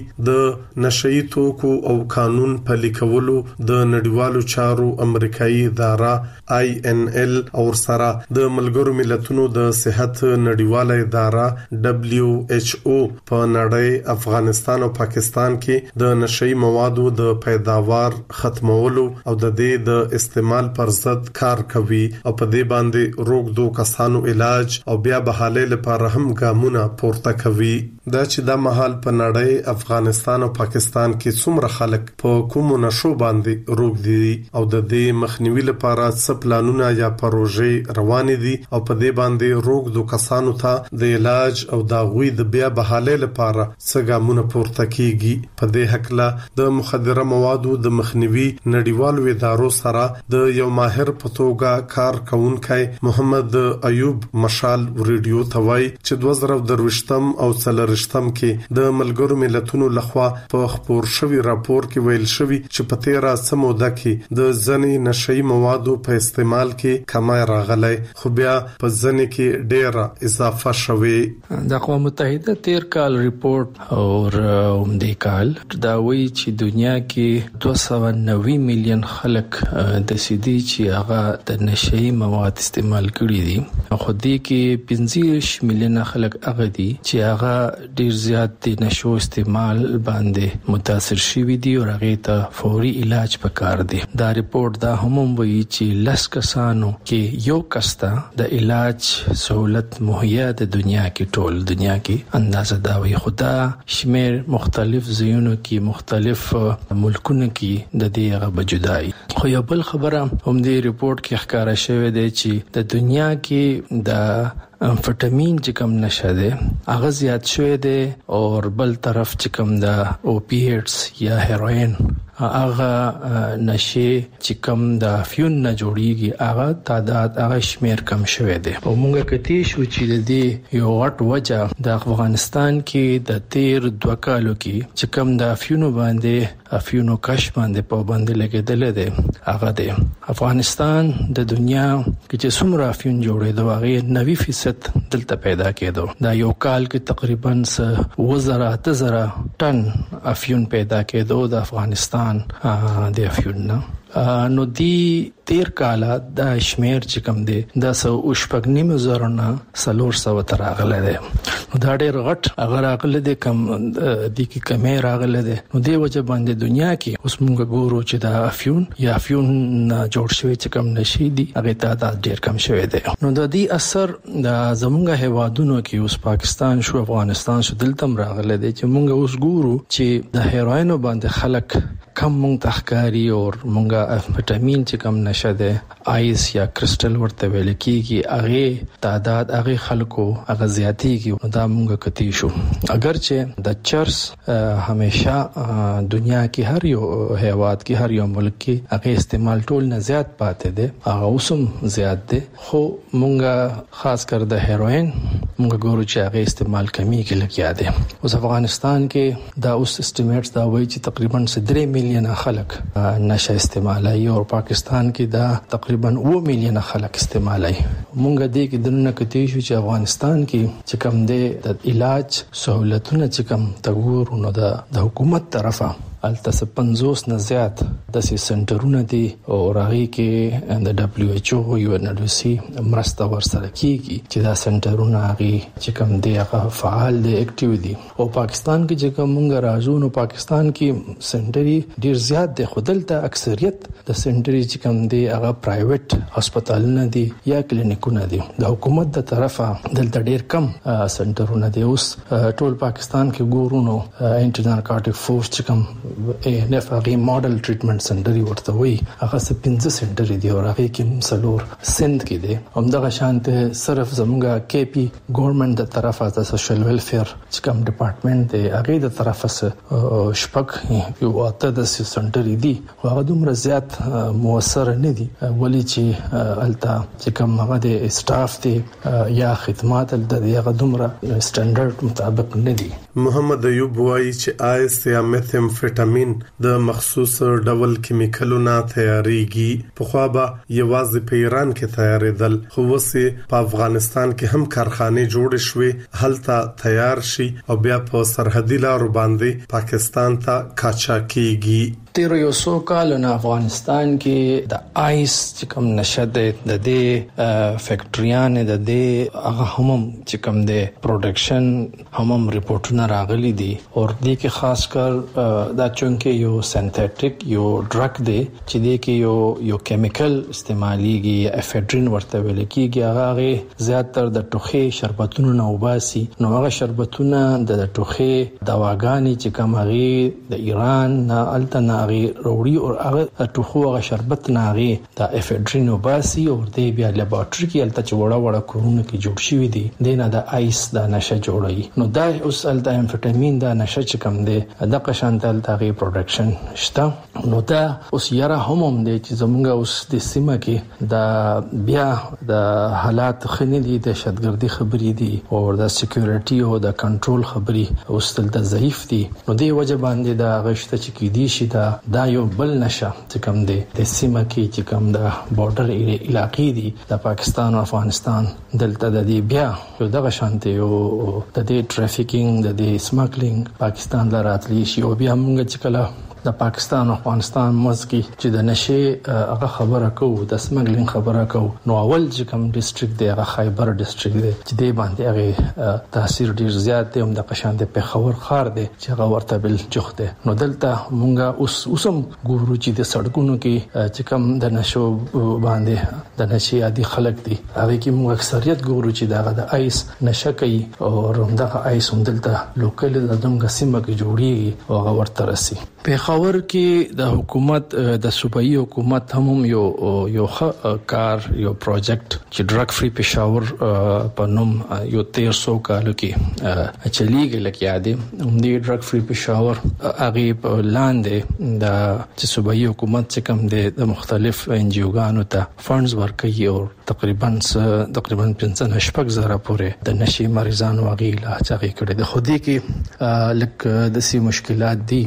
د نشئی توکو او قانون پلي کولو د نړیوالو چارو امریکایي اداره آی ان ایل او سره د ملګرو ملتونو د صحت نړیواله اداره دبليو ایچ او په نړۍ افغانستان او پاکستان کې د نشئی موادو د پیداوار ختمولو او د دې د استعمال پر ضد کار کوي او په دې باندې روغ دو کسانو علاج او بیا بحاله لپاره هم ګامونه پورته کوي. دا چې د محل په نړۍ افغانستان او پاکستان کې څومره خلک په کوم نشو باندې روغ دي او د دې مخنیوي لپاره څه پلانونه یا پروژې روان دي او په دې باندې روغ دو کسانو ته د علاج او د غوي د بیا بحاله لپاره څه ګامونه پورته کیږي. په دې حق له د مخدره موادو د مخنیوي نړیوالو ادارو سره د یو ماهر په توګه کار کوونکی محمد ایوب مشال ریډیو توای چې دوه زره درويشتم او څلورشتم کې د ملګرو ملتونو لخوا په خبر شوی راپور کې ویل شوی چې په تیرا سموده کې د ځنې نشئی موادو په استعمال کې کمای راغلی خو بیا په ځنې کې ډېره اضافه شوی. د اقوام متحده تیر کال ریپورت او اومدې کال دا وایي چې دنیا کې دوه سوه نوي میلیون خلک د سیدي چې هغه د نشئی مواد استعمال کړي دي. خو دې کې پنځه میلیون خلک هغه دي چې هغه ډیر زیات د نشو استعمال باندې متاثر شوي دي او هغه ته فوري علاج پکار دي. دا ریپورت دا هم وایي چې لس کسانو کې یو کستا د علاج سہولت مهیا د دنیا کې ټول دنیا کې اندازه دا وایي. خدا شمیر مختلف ځایونو کې مختلف ملکونو کې د دې هغه بجدای. خو یو بل خبره هم دې ریپورت کې ښکارا شوې ده چې د دنیا کې د امفیټامین چې کوم نشه ده هغه زیات شوی دی او بل طرف چې کوم د اوپیټس یا هیروین هغه نشه چې کوم د افیون نه جوړیږي هغه تعداد هغه شمیر کم شوی دی. او موږ کتی شو چې د دې یو غټ وجه د افغانستان کې د تیر دوه کالو کې چې کوم د افیونو باندې افیونو کش باندې په باندې لګیدل دي هغه دی. افغانستان د دنیا کې چې څومره افیون جوړېدو هغه نوي فیصد دلته پیدا کېدو. دا یو کال کې تقریبا وزره تزره ټن افیون پیدا کېدو د افغانستان د افیون نه. نو دی تیر کاله د شمیر چې کوم دی د سو شپږ نیم زره نه څلور سوه تر راغله دی. نو دا ډېر غټ هغه راغله دی کم د کې کمې راغله دی. نو دی وجه باندې دنیا کې اوس موږ ګورو چې د افیون یا افیون جوړ شوی چې کم نشي دي هغه تعداد ډېر کم شوی دی. نو د دې اثر د زمونږ هیوادونو کې اوس پاکستان شو افغانستان شو دلته راغله دی چې موږ اوس ګورو چې د هیروین باندې خلک کم مونږ تخکاری او مونږه امفیټامین چې کم نشه ده آیس یا کرسټل ورته ویل کیږي هغه تعداد هغه خلکو هغه زیاتیږي. دا مونږه کتی شو اگر چې د چرس همیشه دنیا کې هر یو هیواد کې هر یو ملک کې هغه استعمال ټول نه زیات پاتې ده هغه اوسم زیات ده. خو مونږه خاص کر د هیروین مونږ ګورو چې هغه استعمال کمی کې لګیا ده. اوس افغانستان کې دا اوس اسټیمیټس دا وایي چې تقریبا درې میلیونه خلک نشه استعمالوي او پاکستان کې دا تقریبا اوه میلیونه خلک استعمالوي. مونږ دې کې دنه کتی شو چې افغانستان کې چې کوم د علاج سہولتونه چې کوم تګور نو د حکومت طرفه الته پنځوس نه زیات د سنټرونه دي او راغي کې د دبليو ایچ او یو ان ډي سي مرسته ورسره کیږي چې دا سنټرونه هغه چې کوم دی هغه فعال دي اکټیو دي. او پاکستان کې چې کوم موږ راځو نو پاکستان کې سنټري ډیر زیات دي خودلته اکثریت د سنټري چې کوم دی هغه پرایویټ هسپتالونه دي یا کلینیکونه دي. د حکومت د طرفه دلته ډیر کم سنټرونه دي. اوس ټول پاکستان کې ګورو نو انټي نارکوټیک فورس چې کوم اے ان اف هغه ماډل ټریټمنټ سنټر ورته وي هغه څه پنځه سنټر دي او هغه کې مسلور سند کې دي. همدغه شانته صرف زموږه کې پی ګورنمنت د طرفه د سوشل ویلفیر چې کوم ډپارټمنټ دی هغه د طرفه شپږ یو اته د سنټر دي خو هغه دومره زیات موثر نه دي ولی چې التا چې کوم هغه د سټاف دی یا خدمات د هغه دومره سټانډرډ مطابق نه دي. محمد ایوب وایي چې آیس یا میثامفیټامین امفیټامین د مخصوص ډول کیمیکلونو تیاریږي. په خو به یوازې په ایران کې تیارېدل، خو وسې په افغانستان کې هم کارخانه جوړ شوې، هلته تیار شي او بیا په سرحدي لارو باندې پاکستان ته کاچا کیږي. تیر یو څو کال نه افغانستان کې د آیس چې کوم نشد د دې فیکټریان د دې هغه هم چې کوم د پروډکشن هم ریپورتونه راغلي دي او دې کې خاص کر دا چونکه یو سنتیټیک یو ډرګ دی چې دې کې یو یو کیمیکل استعماليږي، افیډرین ورته ویل کېږي. هغه زیاتره د ټوخي شربتونو نه وباسي. نو هغه شربتونه د ټوخي دواګانې چې کوم هغه د ایران نه الته هغه وروړي او هغه ټوخو هغه شربت نه هغه د افیډرین وباسي او د بیا لیبارټری کې الته چې وړه وړه کورونه کې جوړ شوی دي دینه د آیس د نشه جوړي. نو دا اوس الته امفیټامین د نشه چې کوم دی د قشانتل تغي پروډکشن شته. نو دا اوس یاره هم هم دی چې زمونږ اوس د سیمه کې د بیا د حالات خنې دي، د شتګردي خبرې دي او د سکیورټي او د کنټرول خبرې اوس تل ضعیف دي. نو دی وجه باندې د غشته چې کې دي شي دا دا یو بل نشه چې کوم دی د سیمه کې چې کوم د بارډر علاقې دي د پاکستان او افغانستان دلته د دې بیا یو دغه شانتي او د دې ټرافیکینګ د دې سمګلینګ پاکستان لراتلی شي او بیا موږ چې کله د پاکستان او افغانستان مزګي چې د نشه هغه خبره کوو د سمګلینګ خبره کوو نو اول چې کوم ډیسټریکټ دی هغه خیبر ډیسټریکټ دی چې دی باندې هغه تاثیر ډیر زیات دی. هم د قشان د پیښور خار دی چې هغه ورته بل جوخ دی. نو دلته مونږه اوس اوسم ګورو چې د سړکونو کې چې کوم د نشو باندې د نشي عادي خلک دي هغه کې موږ اکثریت ګورو چې دغه د آیس نشه کوي او همدغه آیس هم دلته لوکل د دمګه سیمه کې جوړیږي او هغه ورته راسي. پیښور کې د حکومت د صوبایي حکومت هم یو یو کار یو پروجیکټ چې ډرګ فری پیښور په نوم یو تیر سو کال کې چلیږي لکه یادې هم دی ډرګ فری پیښور هغه په لاندې د صوبایي حکومت چې کوم د مختلف ان جی اوګانو ته فندز ورکوي او تقریبا تقریبا پنځه شپږ زره پورې د نشي مریضانو هغه علاج هغه کړي. د خودي کې لکه د سي مشکلات دي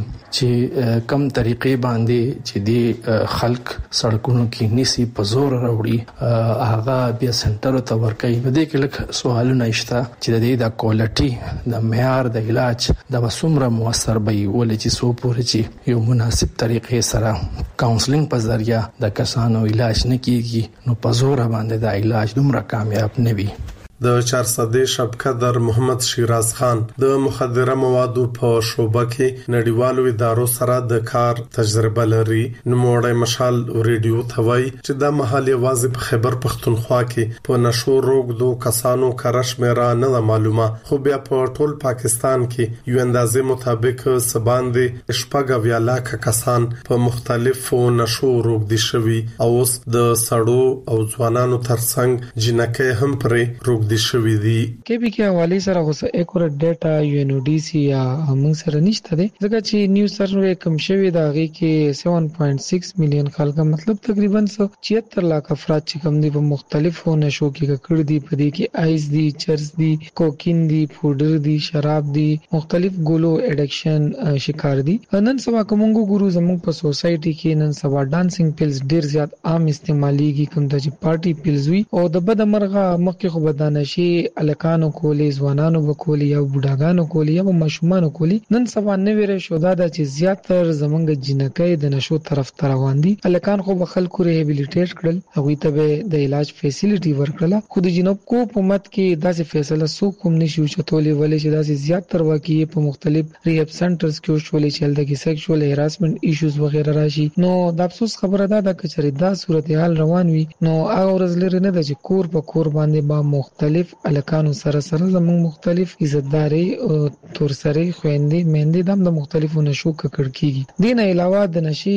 چې کم طریقې باندې چې دی خلک سړکونو کې نيسي په زور راوړي هغه بیا سنټر ته ورکوي. په دې کې لکه سوالونه شته چې د دې د کوالټي د معیار د علاج د وسومره موثر وي ولې چې سو پورې چې یو مناسب طریقې سره کاونسلینګ په ذریعہ د کسانو علاج نه کیږي نو په زور باندې د علاج دومره کامیاب نه وي. د چارسدې شبکه در محمد شیراز خان د مخدره موادو په شوبه کې نړیوالو ادارو سره د کار تجربه لري. نوموړی مشال ریډیو ثوی چې د محلي आवाज په خیبر پختونخوا کې په نشو روغدو کسانو کرش میرا نه معلومه خو بیا په ټول پاکستان کې یو اندازې مطابق سباندې شپږ ویا لاک کسان په مختلفو نشو روغدي شوي او اوس د سړو او ځوانانو ترڅنګ جنکه هم پرې روغ د شوې دي. کې به کې حواله سره غوسه اکورټ ډیټا یو ان او ډي سي یا موږ سره نشته دي ځکه چې نیو سروې کم شوی دا غي کې سبعه داشمه شش میلیون خلک مطلب تقریبا سو چوهتر لک افراد چې کم دي په مختلفو نشو کې کړ دي په دې کې آیس دي چرس دي کوکین دي پودر دي شراب دي مختلف ګولو اډکشن شکار دي. نن سبا کومو ګورو زموږ په سوسايټي کې نن سبا ډانسینګ پیلز ډیر زیات عام استعماليږي کوم د پارټي پیلز وي او د بد مرغه مخکې خو بدانه شي الکانو کولی ځوانانو وکولي یا بوډاګانو کولی یا ماشومان کولی. نن سبا نه ویره شو دا چې زیاتره زمونږ جنکې د نشو طرف ته روان دي. الکان خو خلکو ریهابیلیټیټ کړل هغه ته د علاج فیسیلیټي ورکړه خو د جنوب کو حکومت کې داسې فیصله سو کوم نشي چتولې ولې چې داسې زیاتره واقعي په مختلف ریهاب سنټرز کې شولې چې د سیکشوال هراسمنت ایشوز وغیرہ راشي. نو د افسوس خبره ده د کچري دا صورتحال روان وي نو هغه ورځ لري نه د چې کور په کور باندې با مختلف الکانو سره سره زموږ مختلف عزتداري او تور سره خويندې مېندې دم د مختلفو نشو ککړ کیږي. دین علاوه د نشي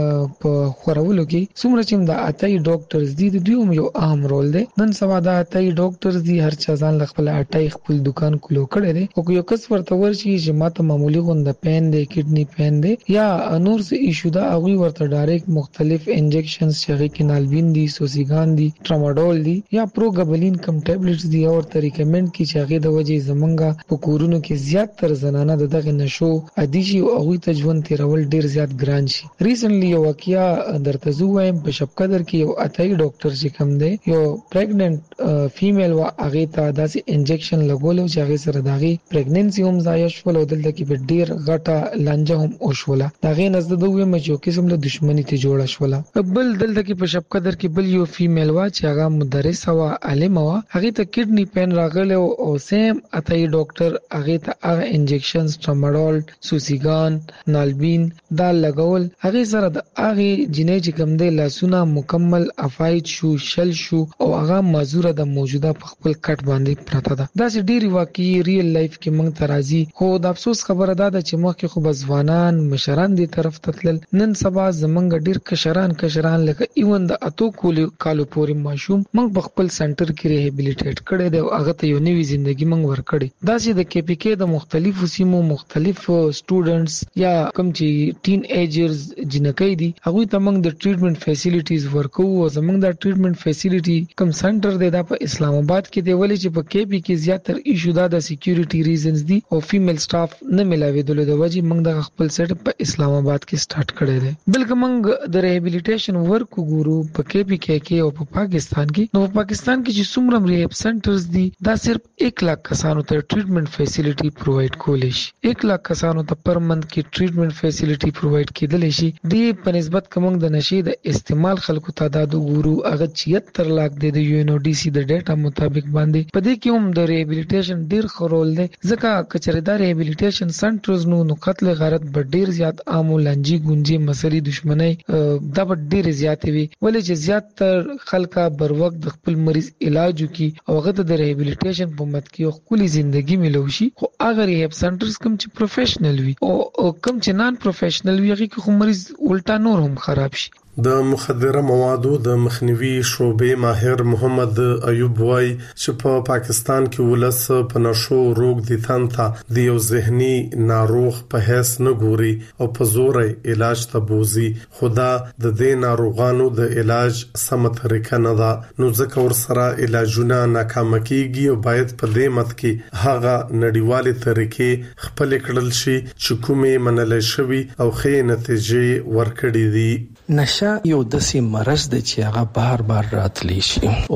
په خورولو کې څومره چې د اتای ډاکټرز دي د دوی یو اهم رول دی. نن سبا د اتای ډاکټرز دي هر چا ځان خپل اتای خپل دکان کولو کړی دی او یو کس ورته ورشي چې ماته معمولی غونډه پین دی کډنی پین دی یا نور څه ایشو دا هغه ورته ډایرکټ مختلف انجکشنز چې کې نالبین دي سوسیګان دي ټراماډول دي یا پروګبلین کم ټیبلټ ټابلیټس دی او ته ریکمند کی چې هغه د وجې زمونږه په کورونو کې زیات تر زنانه د دغه نشو ادي شي او هغه ته ژوند تیرول ډیر زیات ګران شي. ریسنټلی یو واقعیا درته زویم په شپ قدر کې یو اتای ډاکټر چې کوم دی یو پریګننٹ فیمیل وا هغه ته داسې انجکشن لګول چې هغه سره داغي پریګننسي هم ځای شول او دلته کې په ډیر غټه لانجه هم او شوله داغه نزد دوی مې یو قسم له دښمنی ته جوړه شوله. بل دلته کې په شپ قدر کې بل یو فیمیل وا چې هغه مدرس او عالم وا هغه ته کډنی پین راغله او سیم اتای ډاکټر هغه ته هغه انجکشنز ټراماډول سوسیګان نالبین دا لګول هغه سره د هغه جنې چې کوم دی لاسونه مکمل افایت شو شل شو او هغه مازوره د موجوده په خپل کټ باندې پراته ده. دا چې ډیری واقعي ریل لایف کې موږ ترازی خو د افسوس خبره ده چې مخکې خو بزوانان مشران دي طرف تتل نن سبا زمونږ ډیر کشران کشران لکه ایون د اتو کولو کالو پورې ماشوم موږ په خپل سنټر کې ریهابیلیټیټ کړي دی او هغه ته یو نوې ژوندۍ موږ ورکړي. دا چې د کې پی کې د مختلفو سیمو مختلف سټوډنټس یا کوم چې ټین ایجرز جنکې دي هغه ته موږ د ټریټمنټ فیسیلیټیز ورکو او زمونږ د ټریټمنټ فیسیلیټي کوم سنټر دی دا په اسلام آباد کې دی ولې چې په کې پی کې زیاتره ایشو دا د سکیورټي ریزنز دي او فیمیل سټاف نه ملاویدل د وجې موږ د خپل سیټ په اسلام آباد کې سٹارټ کړی دی. بلکې موږ د ریهابیلیټیشن ورک ګورو په کې پی کې کې او په پاکستان کې نو په پاکستان کې چې څومره ریهاب سنټرز دي دا صرف एक लाख کسانو ته ټریټمنټ فیسیلیټي پرووایډ کولای شي. एक लाख کسانو ته پر منث کې ټریټمنټ فیسیلیټي پرووایډ کېدل شي. د په نسبت کوم د نشي د استعمال خلکو تعداد ګورو هغه چوهتر لک د یو ان او ډي سي د ډیټا مطابق باندې په دې کې هم د ریهابیلیټیشن ډیر خورول دی ځکه کچریدار ریهابیلیټیشن سنټرز نو نو قتل غارت به ډیر زیات عام لنجي ګونجي مسلې دښمنۍ دا به ډیر زیات وي ولې چې زیات تر خلکا بر وخت د خپل مریض علاج وکي او هغه د ریهابیلیټیشن په مت کې خپل ژوندۍ ملوشي خو هغه ریهاب سنټرز کوم چې پروفیشنل وي او کوم چې نان پروفیشنل وي هغه خو مریض الټا نور هم خراب شي. د مخدره موادو د مخنیوي شعبې ماهر محمد ایوب وای چې په پاکستان کې ولس په نشو روغ دي تانتا د یو ذهني ناروغ په هیڅ نه ګوري او په زور علاج ته بوزي خدا د دې ناروغانو د علاج سم طریقه نه ده نو ځکه ور سره علاجونه ناکام کیږي او باید په دې مت کې هغه نړیوالې طریقې خپل کړل شي چې کومه منل شوی او ښه نتیجې ورکړي دي. نشه یو داسې مرض دی چې هغه بار بار راتلی شي او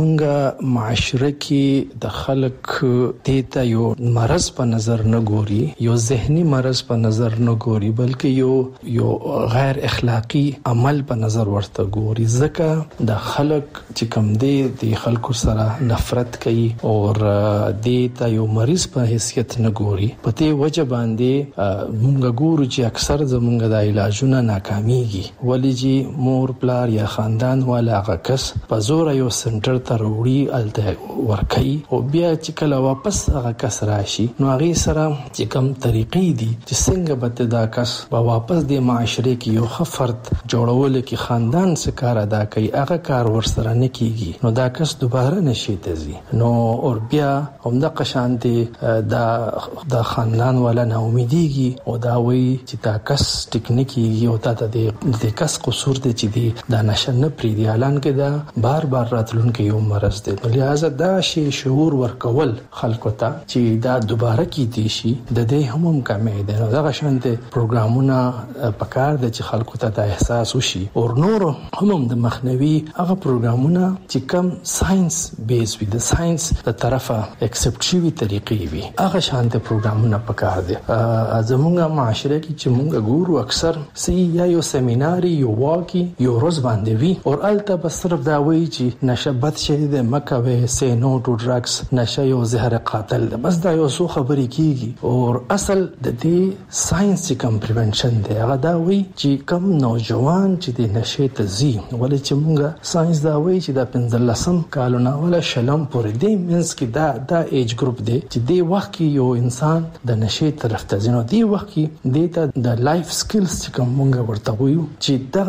زمونږ معاشره کې د خلک دیتا یو مرض په نظر نه ګوري یو ذهني مرض په نظر نه ګوري بلکې یو یو غیر اخلاقی عمل په نظر ورته ګوري ځکه د خلک چې کوم دی د خلکو سره نفرت کوي او دیتا یو مریض په حیثیت نه ګوري په دې وجه باندې موږ ګورو چې اکثر زمونږ د علاجونه ناکاميږي ولې مور پلار یا خاندان والا غکس په زور یو سنټر ته وروړي الته ورکي او بیا چې کله واپس هغه کس راشي نو هغه سره چې کوم طریقې دي چې څنګه به دا کس په واپس د معاشره کې یو خفرت جوړول کې خاندان څخه کار ادا کوي هغه کار ورسره نه کیږي نو دا کس دوباره نشي تزي نو او بیا هم د قشانتي دا د خاندان والا نه امیديږي او دا وی چې دا کس ټیکنیکی یو تا د کس قصور دی چې دی دا نشه نه پری دی اعلان کې دا بار بار راتلونکي یو مرز دی لہذا دا شی شعور ورکول خلکو ته چې دا دوباره کیدی شي د دې هم هم کمې ده نو دا شانته پروګرامونه پکار دي چې خلکو ته د احساس وشي او نور هم د مخنیوي هغه پروګرامونه چې کم ساينس بیس وي د ساينس د طرفه اکسپټ شوی طریقې وي هغه شانته پروګرامونه پکار دي زموږه معاشره کې چې موږ ګورو اکثر سي یا یو سیمینار یو واقعي یو روز باندې وی او الته بس صرف دا وی چې نشه بد شي د مکوي سي نو ټو ډرګز نشه یو زهر قاتل بس دا یو څو خبرې کیږي او اصل د دې ساينس کم پریونشن دی هغه دا وی چې کم نوجوان چې د نشه ته زی ولې چې موږ ساينس دا وی چې د پنځلسم کالونه ولا شلم پورې دی مینس کې دا دا ایج ګروپ دی چې د وخت کې یو انسان د نشه طرف ته ځي نو دی وخت کې د د لایف سکلز چې کوم موږ ورته وایو چې دغه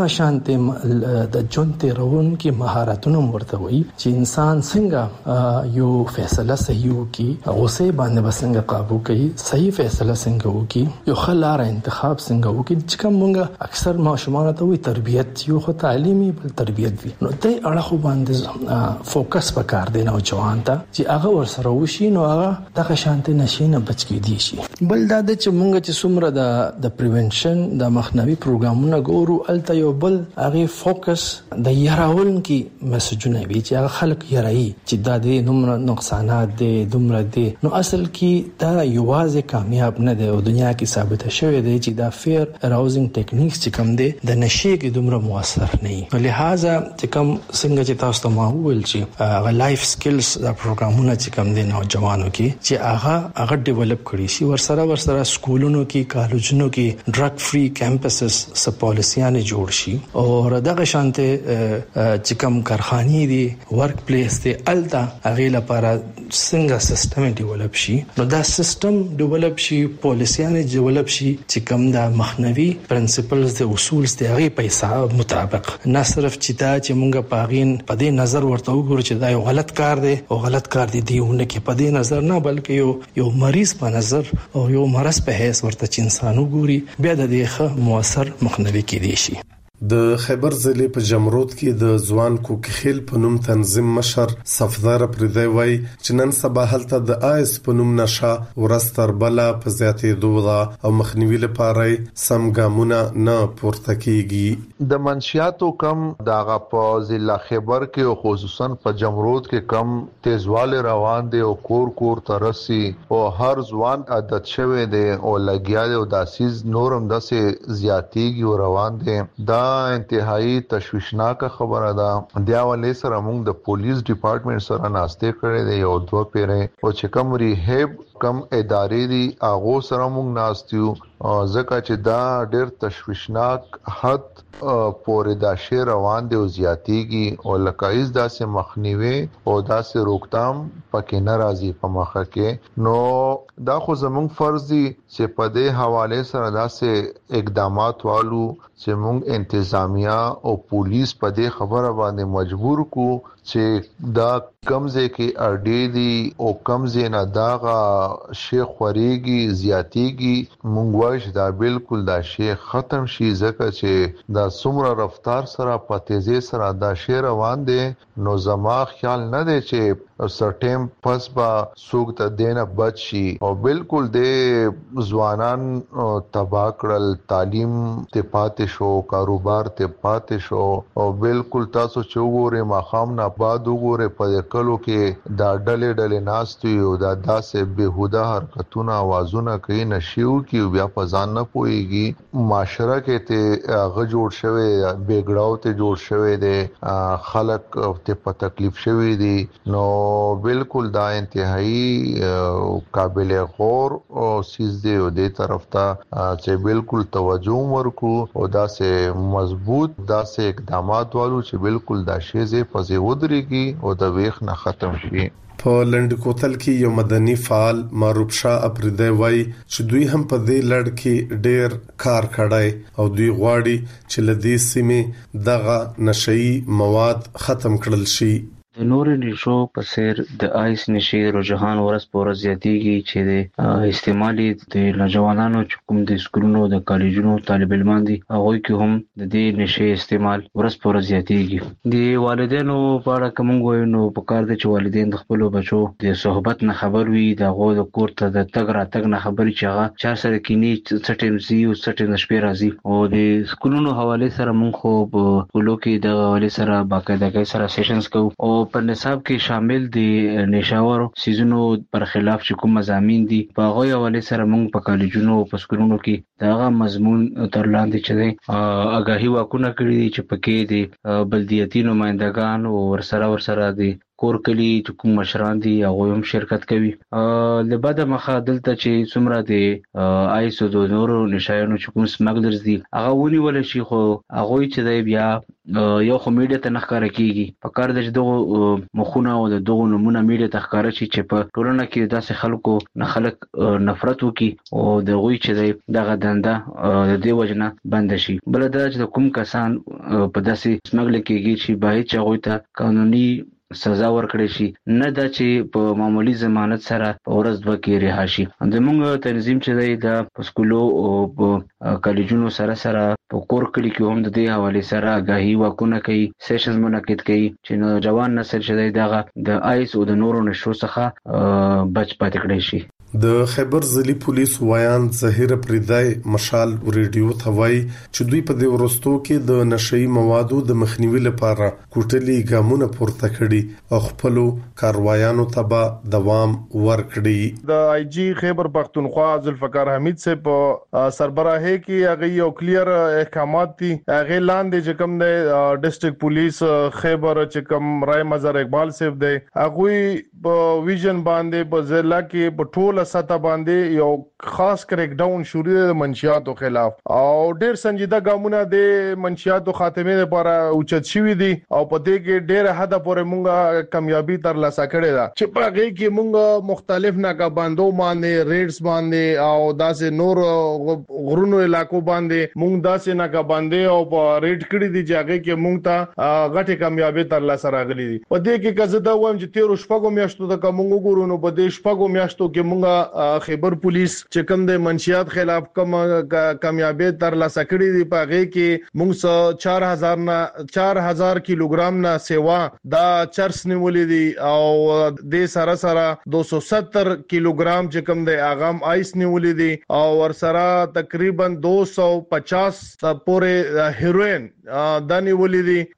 دغه شانته د جون تیرون کې مهارتونه ورته وي چې انسان څنګه یو فیصله صحیح وکي، غوسه باندې بسنګ قابو کوي، صحیح فیصله څنګه وکي، یو خلاره انتخاب څنګه وکي. چې کوم موږ اکثر ماشومان ته وي تربيت یو خو تعلیمي بل تربيت وي، نو دې اړه باندې فوکس وکړ دی نو جوان ته چې هغه ورسره وشي نو هغه دغه شانته نشینه بچ کې دي شي. بل دا د چې موږ چې څومره د د پریونشن د مخنیوي پروګرامونه ګورو الته یو بل هغه فوکس د یراول کې مسجونه وی چې هغه خلک یراي چې دا د نومره نقصانات دي دومره دي، نو اصل کې دا یوازې کامیاب نه دی او دنیا کې ثابت شوی دی چې دا فیر اراوزینګ ټیکنیکس چې کوم دي د نشي کې دومره موثر نه وي. لہذا چې کوم څنګه چې تاسو ته ما وویل چې هغه لایف سکلز دا پروګرامونه چې کوم دي نو جوانو کې چې هغه هغه ډیولپ کړي شي، ورسره ورسره سکولونو کې کالجونو کې ډرګ فری کیمپسز سپ پالیسیانه جوړ شي او دغه شانته چې کوم کارخانې دي ورک پلیس دي الته هغه لپاره څنګه سیستم ډیولپ شي، نو دا سیستم ډیولپ شي، پالیسیانه ډیولپ شي چې کوم دا مخنوي پرنسپلز د اصول د هغه په حساب مطابق، نه صرف چې دا چې مونږ پاغین په دې نظر ورته وګورو چې دا یو غلط کار دی او غلط کار دی دیونه کې په دې نظر نه، بلکې یو یو مریض په نظر او یو مرض په حیث ورته چې انسان وګوري بیا د دې ښه موثر مخنیوي کېدی شي. د خیبر ضلع په جمرود کې د ځوان کوکخیل په نوم تنظیم مشر صفدار پردی وای چې نن سبا هلته د آیس په نوم نشه ورستر بلا په زیاتې دوغه او مخنیوي لپاره سم ګامونه نه پورته کیږي. د منشیاتو کم دغه په ضلع خیبر کې او خصوصا په جمرود کې کم تیزواله روان دي او کور کور ترسي او هر ځوان عادت شوی دی او لګیا دی او داسیز نورم داسې زیاتیږي او روان دي. دا انتهایی تشویشناک خبره ده. د اولې سره موږ د پولیس ډپارټمنټ سره ناشته کړې ده یو دوه پیره او چې کوم ریهب کم ادارې دي هغه سره موږ ناستیو ځکه چې دا ډېر تشویشناک حد پورې دا شی روان دی او زیاتیږي او لکایز داسې مخنیوي او داسې روکتام پکې ناراضي په مخه کې. نو دا خو زموږ فرض دی چې په دې حواله سره داسې اقدامات والو چې موږ انتظامیه او پولیس په دې خبره باندې مجبور کو چې دا کمزه کې اړې دي او کمزه نه داغه شیخ خوريږي زیاتیږي مونږ وایو دا بالکل دا شی ختم شي ځکه چې دا څومره رفتار سره په تیزی سره دا شی روان دي. نو زما خیال نه دی چې سرټیم پس با سوق ته دینه بچ شي او بالکل د ځوانان تبا کړل، تعلیم ته پاتې شو، کاروبار ته پاتې شو او بالکل تاسو چې وګورئ ماخام نه بعد وګورئ په کلو کې دا ډلې ډلې ناستي او دا داسې بهوده حرکتونه اوازونه کوي نشيو کې بیا په ځان نه پويږي. معاشره کې ته غ جوړ شوی بیګړاو ته جوړ شوی دی، خلک ته په تکلیف شوی دي. نو بالکل دا انتهایی قابل غور او سیز دی او دې طرف ته چې بالکل توجه ورکو او دا سه مضبوط دا سه اقدامات والو چې بالکل دا شیزه پځې ودرېږي او د ویخ نه ختم شي. په لند کوتل کې یو مدني فعال معروف شاه اپریدی وای چې دوی هم په دې لړ کې ډېر کار کړای او دوی غواړي چې لدې سیمه دغه نشئی مواد ختم کړل شي. د نور نشو په سیر د آیس نشي رجحان ورځ په ورځ زیاتیږي چې د استعمالي د نوجوانانو چې کوم د سکولونو د کالجونو طالب علمان دي هغه کې هم د دې نشي استعمال ورځ په ورځ زیاتیږي. د والدینو په اړه کوم غوښنه نو په کار دي چې والدین د خپل بچو د صحبت نه خبر وي، د غو د کور ته د تګ را تګ نه خبري چې هغه چار سره کینی سټیم زی او سټیم شپې راځي او د سکولونو حواله سره مونږ خو په کولو کې د حواله سره باقاعده سره سیشنز کوو او په نصاب کې شامل دي نشاور سيزونو پر خلاف چې کوم مضامین دي په هغه حواله سره موږ په کالجونو او په سکولونو کې داغه مضمون تر لاندې چې آگاهي واکونه کړی دي چې پکې دي بلدیاتي نمائندگان او ورسره ورسره دي کور کلی چې کوم مشران دي هغه هم شرکت کوي. د بعد مخه دلته چې څومره د آیس او د نورو نشایانو چې کوم سمګلرز دي هغه ونیول شي، خو هغه چې دی بیا یو خو میډیا ته نخکاره کیږي. په کار د دغه مخونه او د دغه نمونه میډیا ته ښکاره شي چې په ټولنه کې داسې خلکو نه خلک نفرت وکي او د غوي چې دی دغه دنده د دې وجنه بند شي. بل دا چې کوم کسان په داسې سمګل کېږي چې باید چې غوي ته قانوني سزا ورکړي شي، نه دا چې په معمولی ضمانت سره په ورځ دوه کې رها شي. زموږ تنظیم چې دی دا په سکولو او په کالجونو سره سره په کور کلی کې هم د دې حواله سره آگاهي واکونه کوي، سیشنز منعقد کوي چې نوجوان نسل چې دی دغه د آیس او د نورو نشو څخه بچ پاتې کړي شي. د خیبر ضلعي پولیس وایان ظهیر پریدای مشال ریډیو ته وایي چې دوی په دې ورستو کې د نشئی موادو د مخنیوي لپاره کوټلي ګامونه پورته کړي او خپل کاروایانو ته به دوام ورکړي. د آی جی خیبر پختونخوا ذوالفقار حمید سے په سربراهي کې هغه یو کلیر احکامات دي. هغه لاندې چې کوم د ډیسټریکټ پولیس خیبر چې کوم رای مظهر اقبال صاحب دی هغه په ویژن باندې په ضلع کې په ټول سطح باندې یو خاص کریک ډاون شروع د منشیاتو خلاف او ډیر سنجیده ګامونه د منشیاتو خاتمه لپاره اوچت شوی دي او په دې کې ډیر حد پورې مونږه کامیابی تر لاسه کړې ده چې په هغه کې مونږه مختلف ناکابندو باندې ریډز باندې او داسې نور غرونو علاقو باندې مونږ داسې ناکابندې او په ریډ کړې دي چې هغه کې مونږ ته غټه کامیابی تر لاسه راغلي دي. په دې کې کزه دا وایم چې تیر شپږو میاشتو د کومو ګورونو په دې شپږو میاشتو کې مونږ خیبر پولیس چې کوم د منشیات خلاف کوم کامیابی تر لاسه کړې دي. په هغه کې موږ چار هزار نه چار هزار کیلوګرام نه سیوا دا چرس نیولې دي او د سره سره دو سو ستر کیلوګرام چې کوم د اغام آیس نیولې دي او ور سره تقریبا دو سو پچاس پورې هیروین دا نیولې دي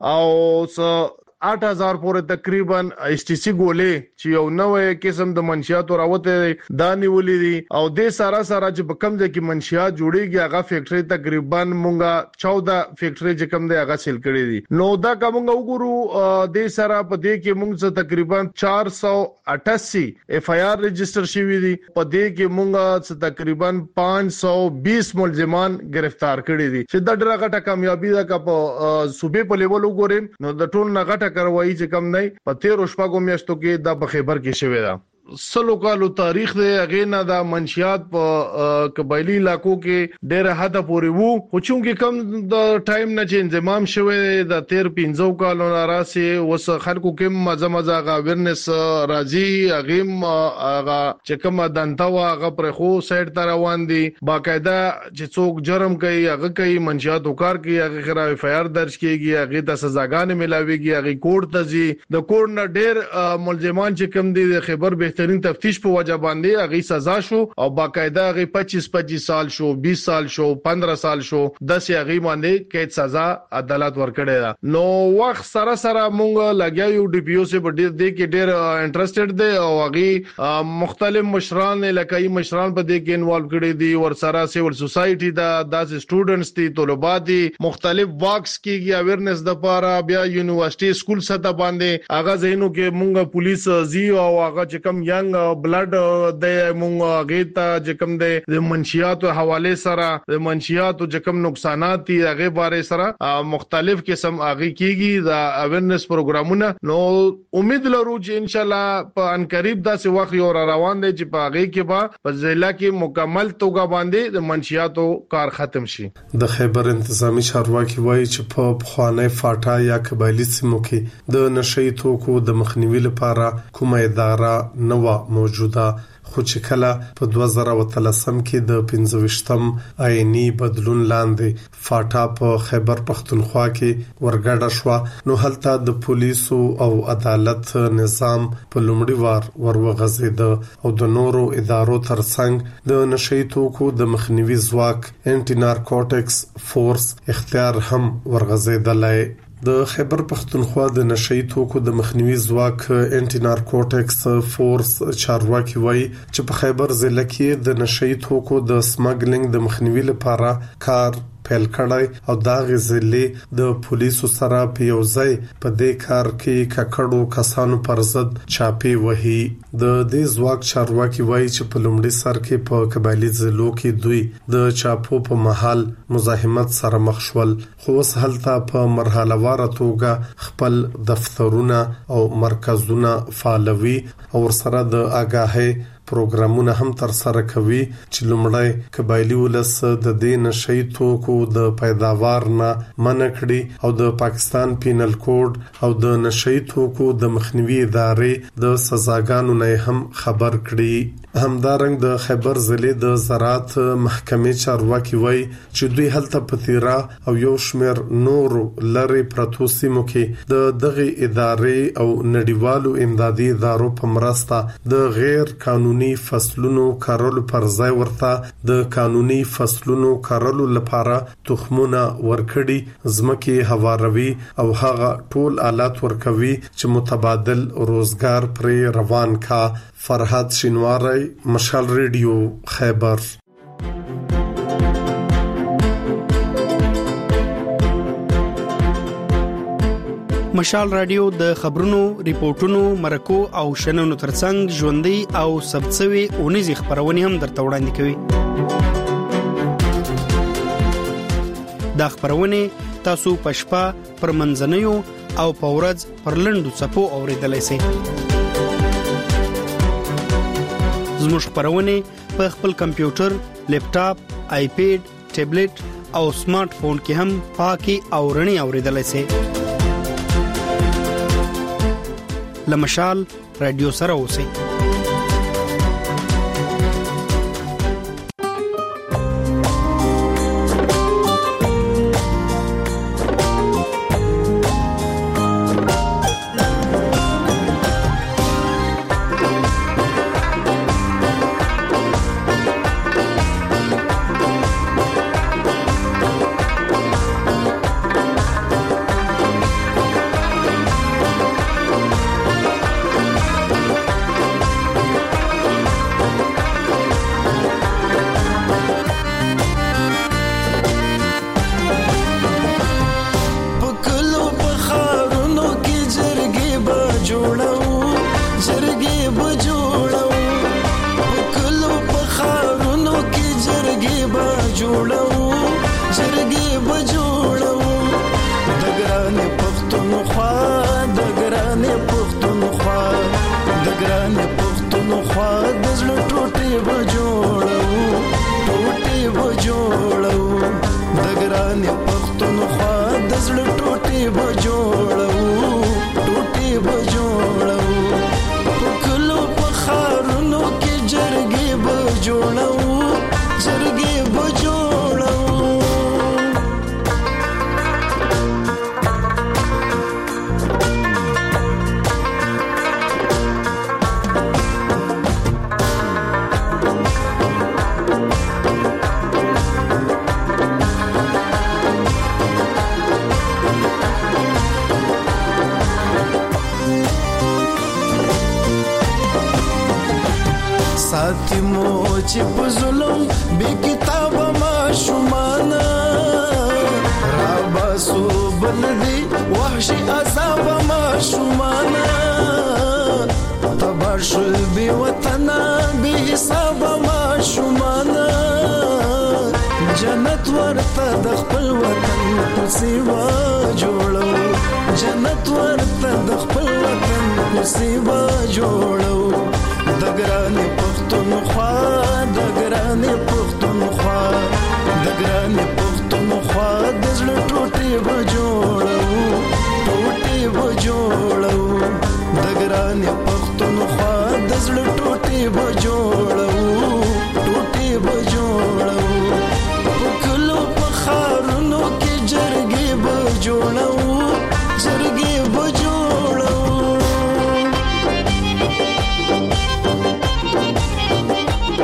او आठ हज़ार پورې تقریبا ایس ټي سي ګولې چې یو نوې قسم د منشیاتو راوته دا نیولې دي او د سارا سارا چې په کم ځای کې منشیات جوړيږي هغه فیکټري تقریبا مونږه چودہ فیکټري چې کم دی هغه سیل کړې دي. نو دا کومه وګورو د سارا په دې کې مونږ تقریبا چار سو اٹھاسی اف آی آر رجسٹر شوی دي. په دې کې مونږه تقریبا پانچ سو بیس ملزمان گرفتار کړي دي چې دا ډېره غټه کامیابی ده. که په صوبې په لیول وګورم نو د ټول نه غټه کاروایی چې کم نه په تیر شپږو میاشتو کې د خیبر کې شوې ده. سلو کالو تاریخ دی هغه نه د منشیات په قبایلی علاقو کې ډېر حد پورې وو خو چونګې کم د ټایم نه چې انضمام شوه د تیر پنځو کالو راسي وس خلکو کې مزه مزه غا ورنس راځي هغه هغه چې کوم دنتا هغه پر خو سایډ ته روان دي باقاعده چې څوک جرم کوي هغه کوي منشیات وکړ کوي هغه خلاف اف آی آر درج کیږي هغه ته سزاګانې ملاويږي هغه کوړ ته ځي د کوړ نه ډېر ملزمان چې کوم دي د خیبر بهترین تفتیش په وجه باندې هغه سزا شو او باقاعده هغه پچیس پچیس سال شو بیس سال شو پندرہ سال شو دس هغه باندې قید سزا عدالت ورکړی دا. نو وخت سره سره مونږ لګیاو ډي پی او سي په ډېر دې کې ډېر انټرېستډ دي او هغه مختلف مشران لکه مشران په دې کې انوالو کړي دي ور سره سیول سوسايټي دا داس سټوډنټس دي طلبات دي مختلف واکس کیږي اویرنس د پاره بیا یونیورسيټي سکول سطح باندې هغه زینو کې مونږ پولیس زی او هغه چې کم ینګ بلډ د مونږ غیتا چې کوم د منشیاتو حواله سره د منشیاتو چې کوم نقصانات دي هغه باره سره مختلف قسم هغه کیږي د اویرنس پروګرامونه. نو امید لرو چې ان شاء الله په ان قریب داسې وخت یو روان دی چې په هغه کې به په ضلع کې مکمل توګه باندې د منشیاتو کار ختم شي. د خیبر انتظامی چارواکي وایي چې په خوانه فاټا یا قبایلی سیمو کې د نشئی توکو د مخنیوي لپاره کومه اداره نو موجوده خو چې کله په دوه زره وتلسم کې د پنځويشتم آئینی بدلون لاندې فاټا په خیبر پختونخوا کې ورګډه شو نو هلته د پولیسو او عدالت نظام په لومړي وار ورغځید او د نورو ادارو ترڅنګ د نشئی توکو د مخنیوي ځواک انټي نارکوټکس فورس اختیار هم ورغځیدلای. د خیبر پختونخوا د نشئی توکو د مخنیوي ځواک انټي نارکوټکس فورس چارواکي وایي چې په خیبر ضلع کې د نشئی توکو د سمګلینګ د مخنیوي لپاره کار پیل کړی او دا غزلې د پولیسو سره په یو ځای په دې کار کې ککړو کسانو پر ضد چاپی وهي. د دې ځواک چارواکي وایي چې په لومړي سر کې په قبایلی ضلعو کې دوی د چاپو په محل مزاحمت سره مخ شول، خو اوس هلته په مرحله واره توګه خپل دفترونه او مرکزونه فعالوي او ورسره د آگاهي پروګرامونه هم تر سره کوي چې لومړی قبایلی ولس د دې نشئی توکو د پیداوار نه منع کړي او د پاکستان پینل کوډ او د نشئی توکو د مخنیوي ادارې د سزاګانو نه هم خبر کړي. همدارنګ د خیبر ضلع د زراعت محکمې چارواکي وایي چې دوی هلته په تیرا او یو شمیر نور لری پرتو سیمو کې د دغه ادارې او نړیوالو امدادي ادارو په مرسته د غیر قانوني فصلونو کارولو پر ځای ورته د قانوني فصلونو کارولو لپاره تخمونه ورکړي، ځمکې هواروي او هغه ټول آلات ورکوي چې متبادل روزګار پر روان کا. فرحات شینواری، مشال ریډیو، خیبر. مشال رادیو د خبرونو، ریپورتونو، مرکو او شننو ترڅنګ ژوندۍ او ثبتسوي اونیزې خبرونه هم درته وړاندې کوي. دا خبرونه تاسو په شپه پر منځنیو او په ورځ پر لنډو څپو اوریدلای شئ. زموږ خبرونه په خپل کمپیوټر، لیپټاپ، آیپیډ، ټابلیټ او سمارټ فون کې هم پاکي او رڼي اوریدلای شئ. لمشال رادیو سره اوسئ. چې په ظلم بے کتاب ما شومانا را باسو بلدی وحشی عذاب ما شومانا تباشل بی وطنا بی حساب ما شومانا جنت ورته د خپل وطن په سیوا جوړو جنت ورته د خپل وطن په سیوا جوړو د ګرانې پښتونخوا د ګرانې پښتونخوا د ګرانې پښتونخوا د زړه ټوټې به جوړو ټوټې به جوړو د ګرانې پښتونخوا د زړه ټوټې به جوړو ټوټې به جوړو خارونو کې جرګې به جوړو جرګې به جوړو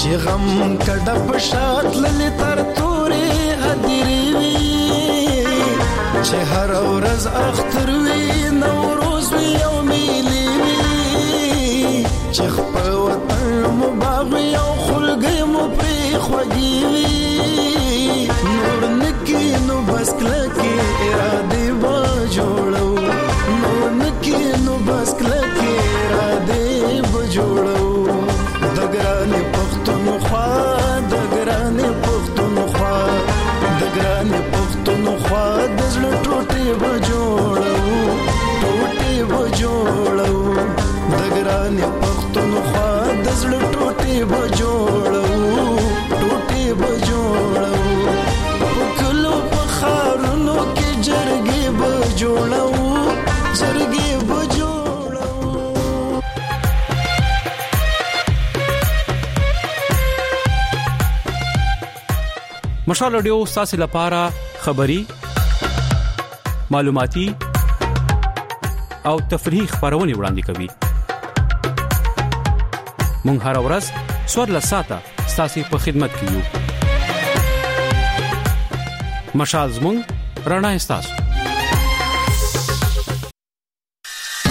چې غم کډه په شات للی تر تورې هدیری وی چې هر ورځ اختر وی نوروز وی او میلی وی چې خپل وطن مباغ او خلګي مو پری خوږی وی نور نکی نو بس کلکی اراده و جوړو نور نکی نو بس کلکی اراده و جوړو دګرانې پښتونخوا دګرانې پښتونخوا دګرانې پښتونخوا د زړه ټوټې و جوړو ټوټې و جوړو دګرانې پښتونخوا د زړه ټوټې و جوړو ټوټې و جوړو پکلو په خارونو کې جرګې و جوړو جرګې و جوړو. مشال رادیو ستاسو لپاره خبري معلوماتي او تفریحي خبرونه وړاندې کوي. مونږ هر ورځ څوار ساعته ستاسو په خدمت کې یو. مشال زموږ رڼا ستاسو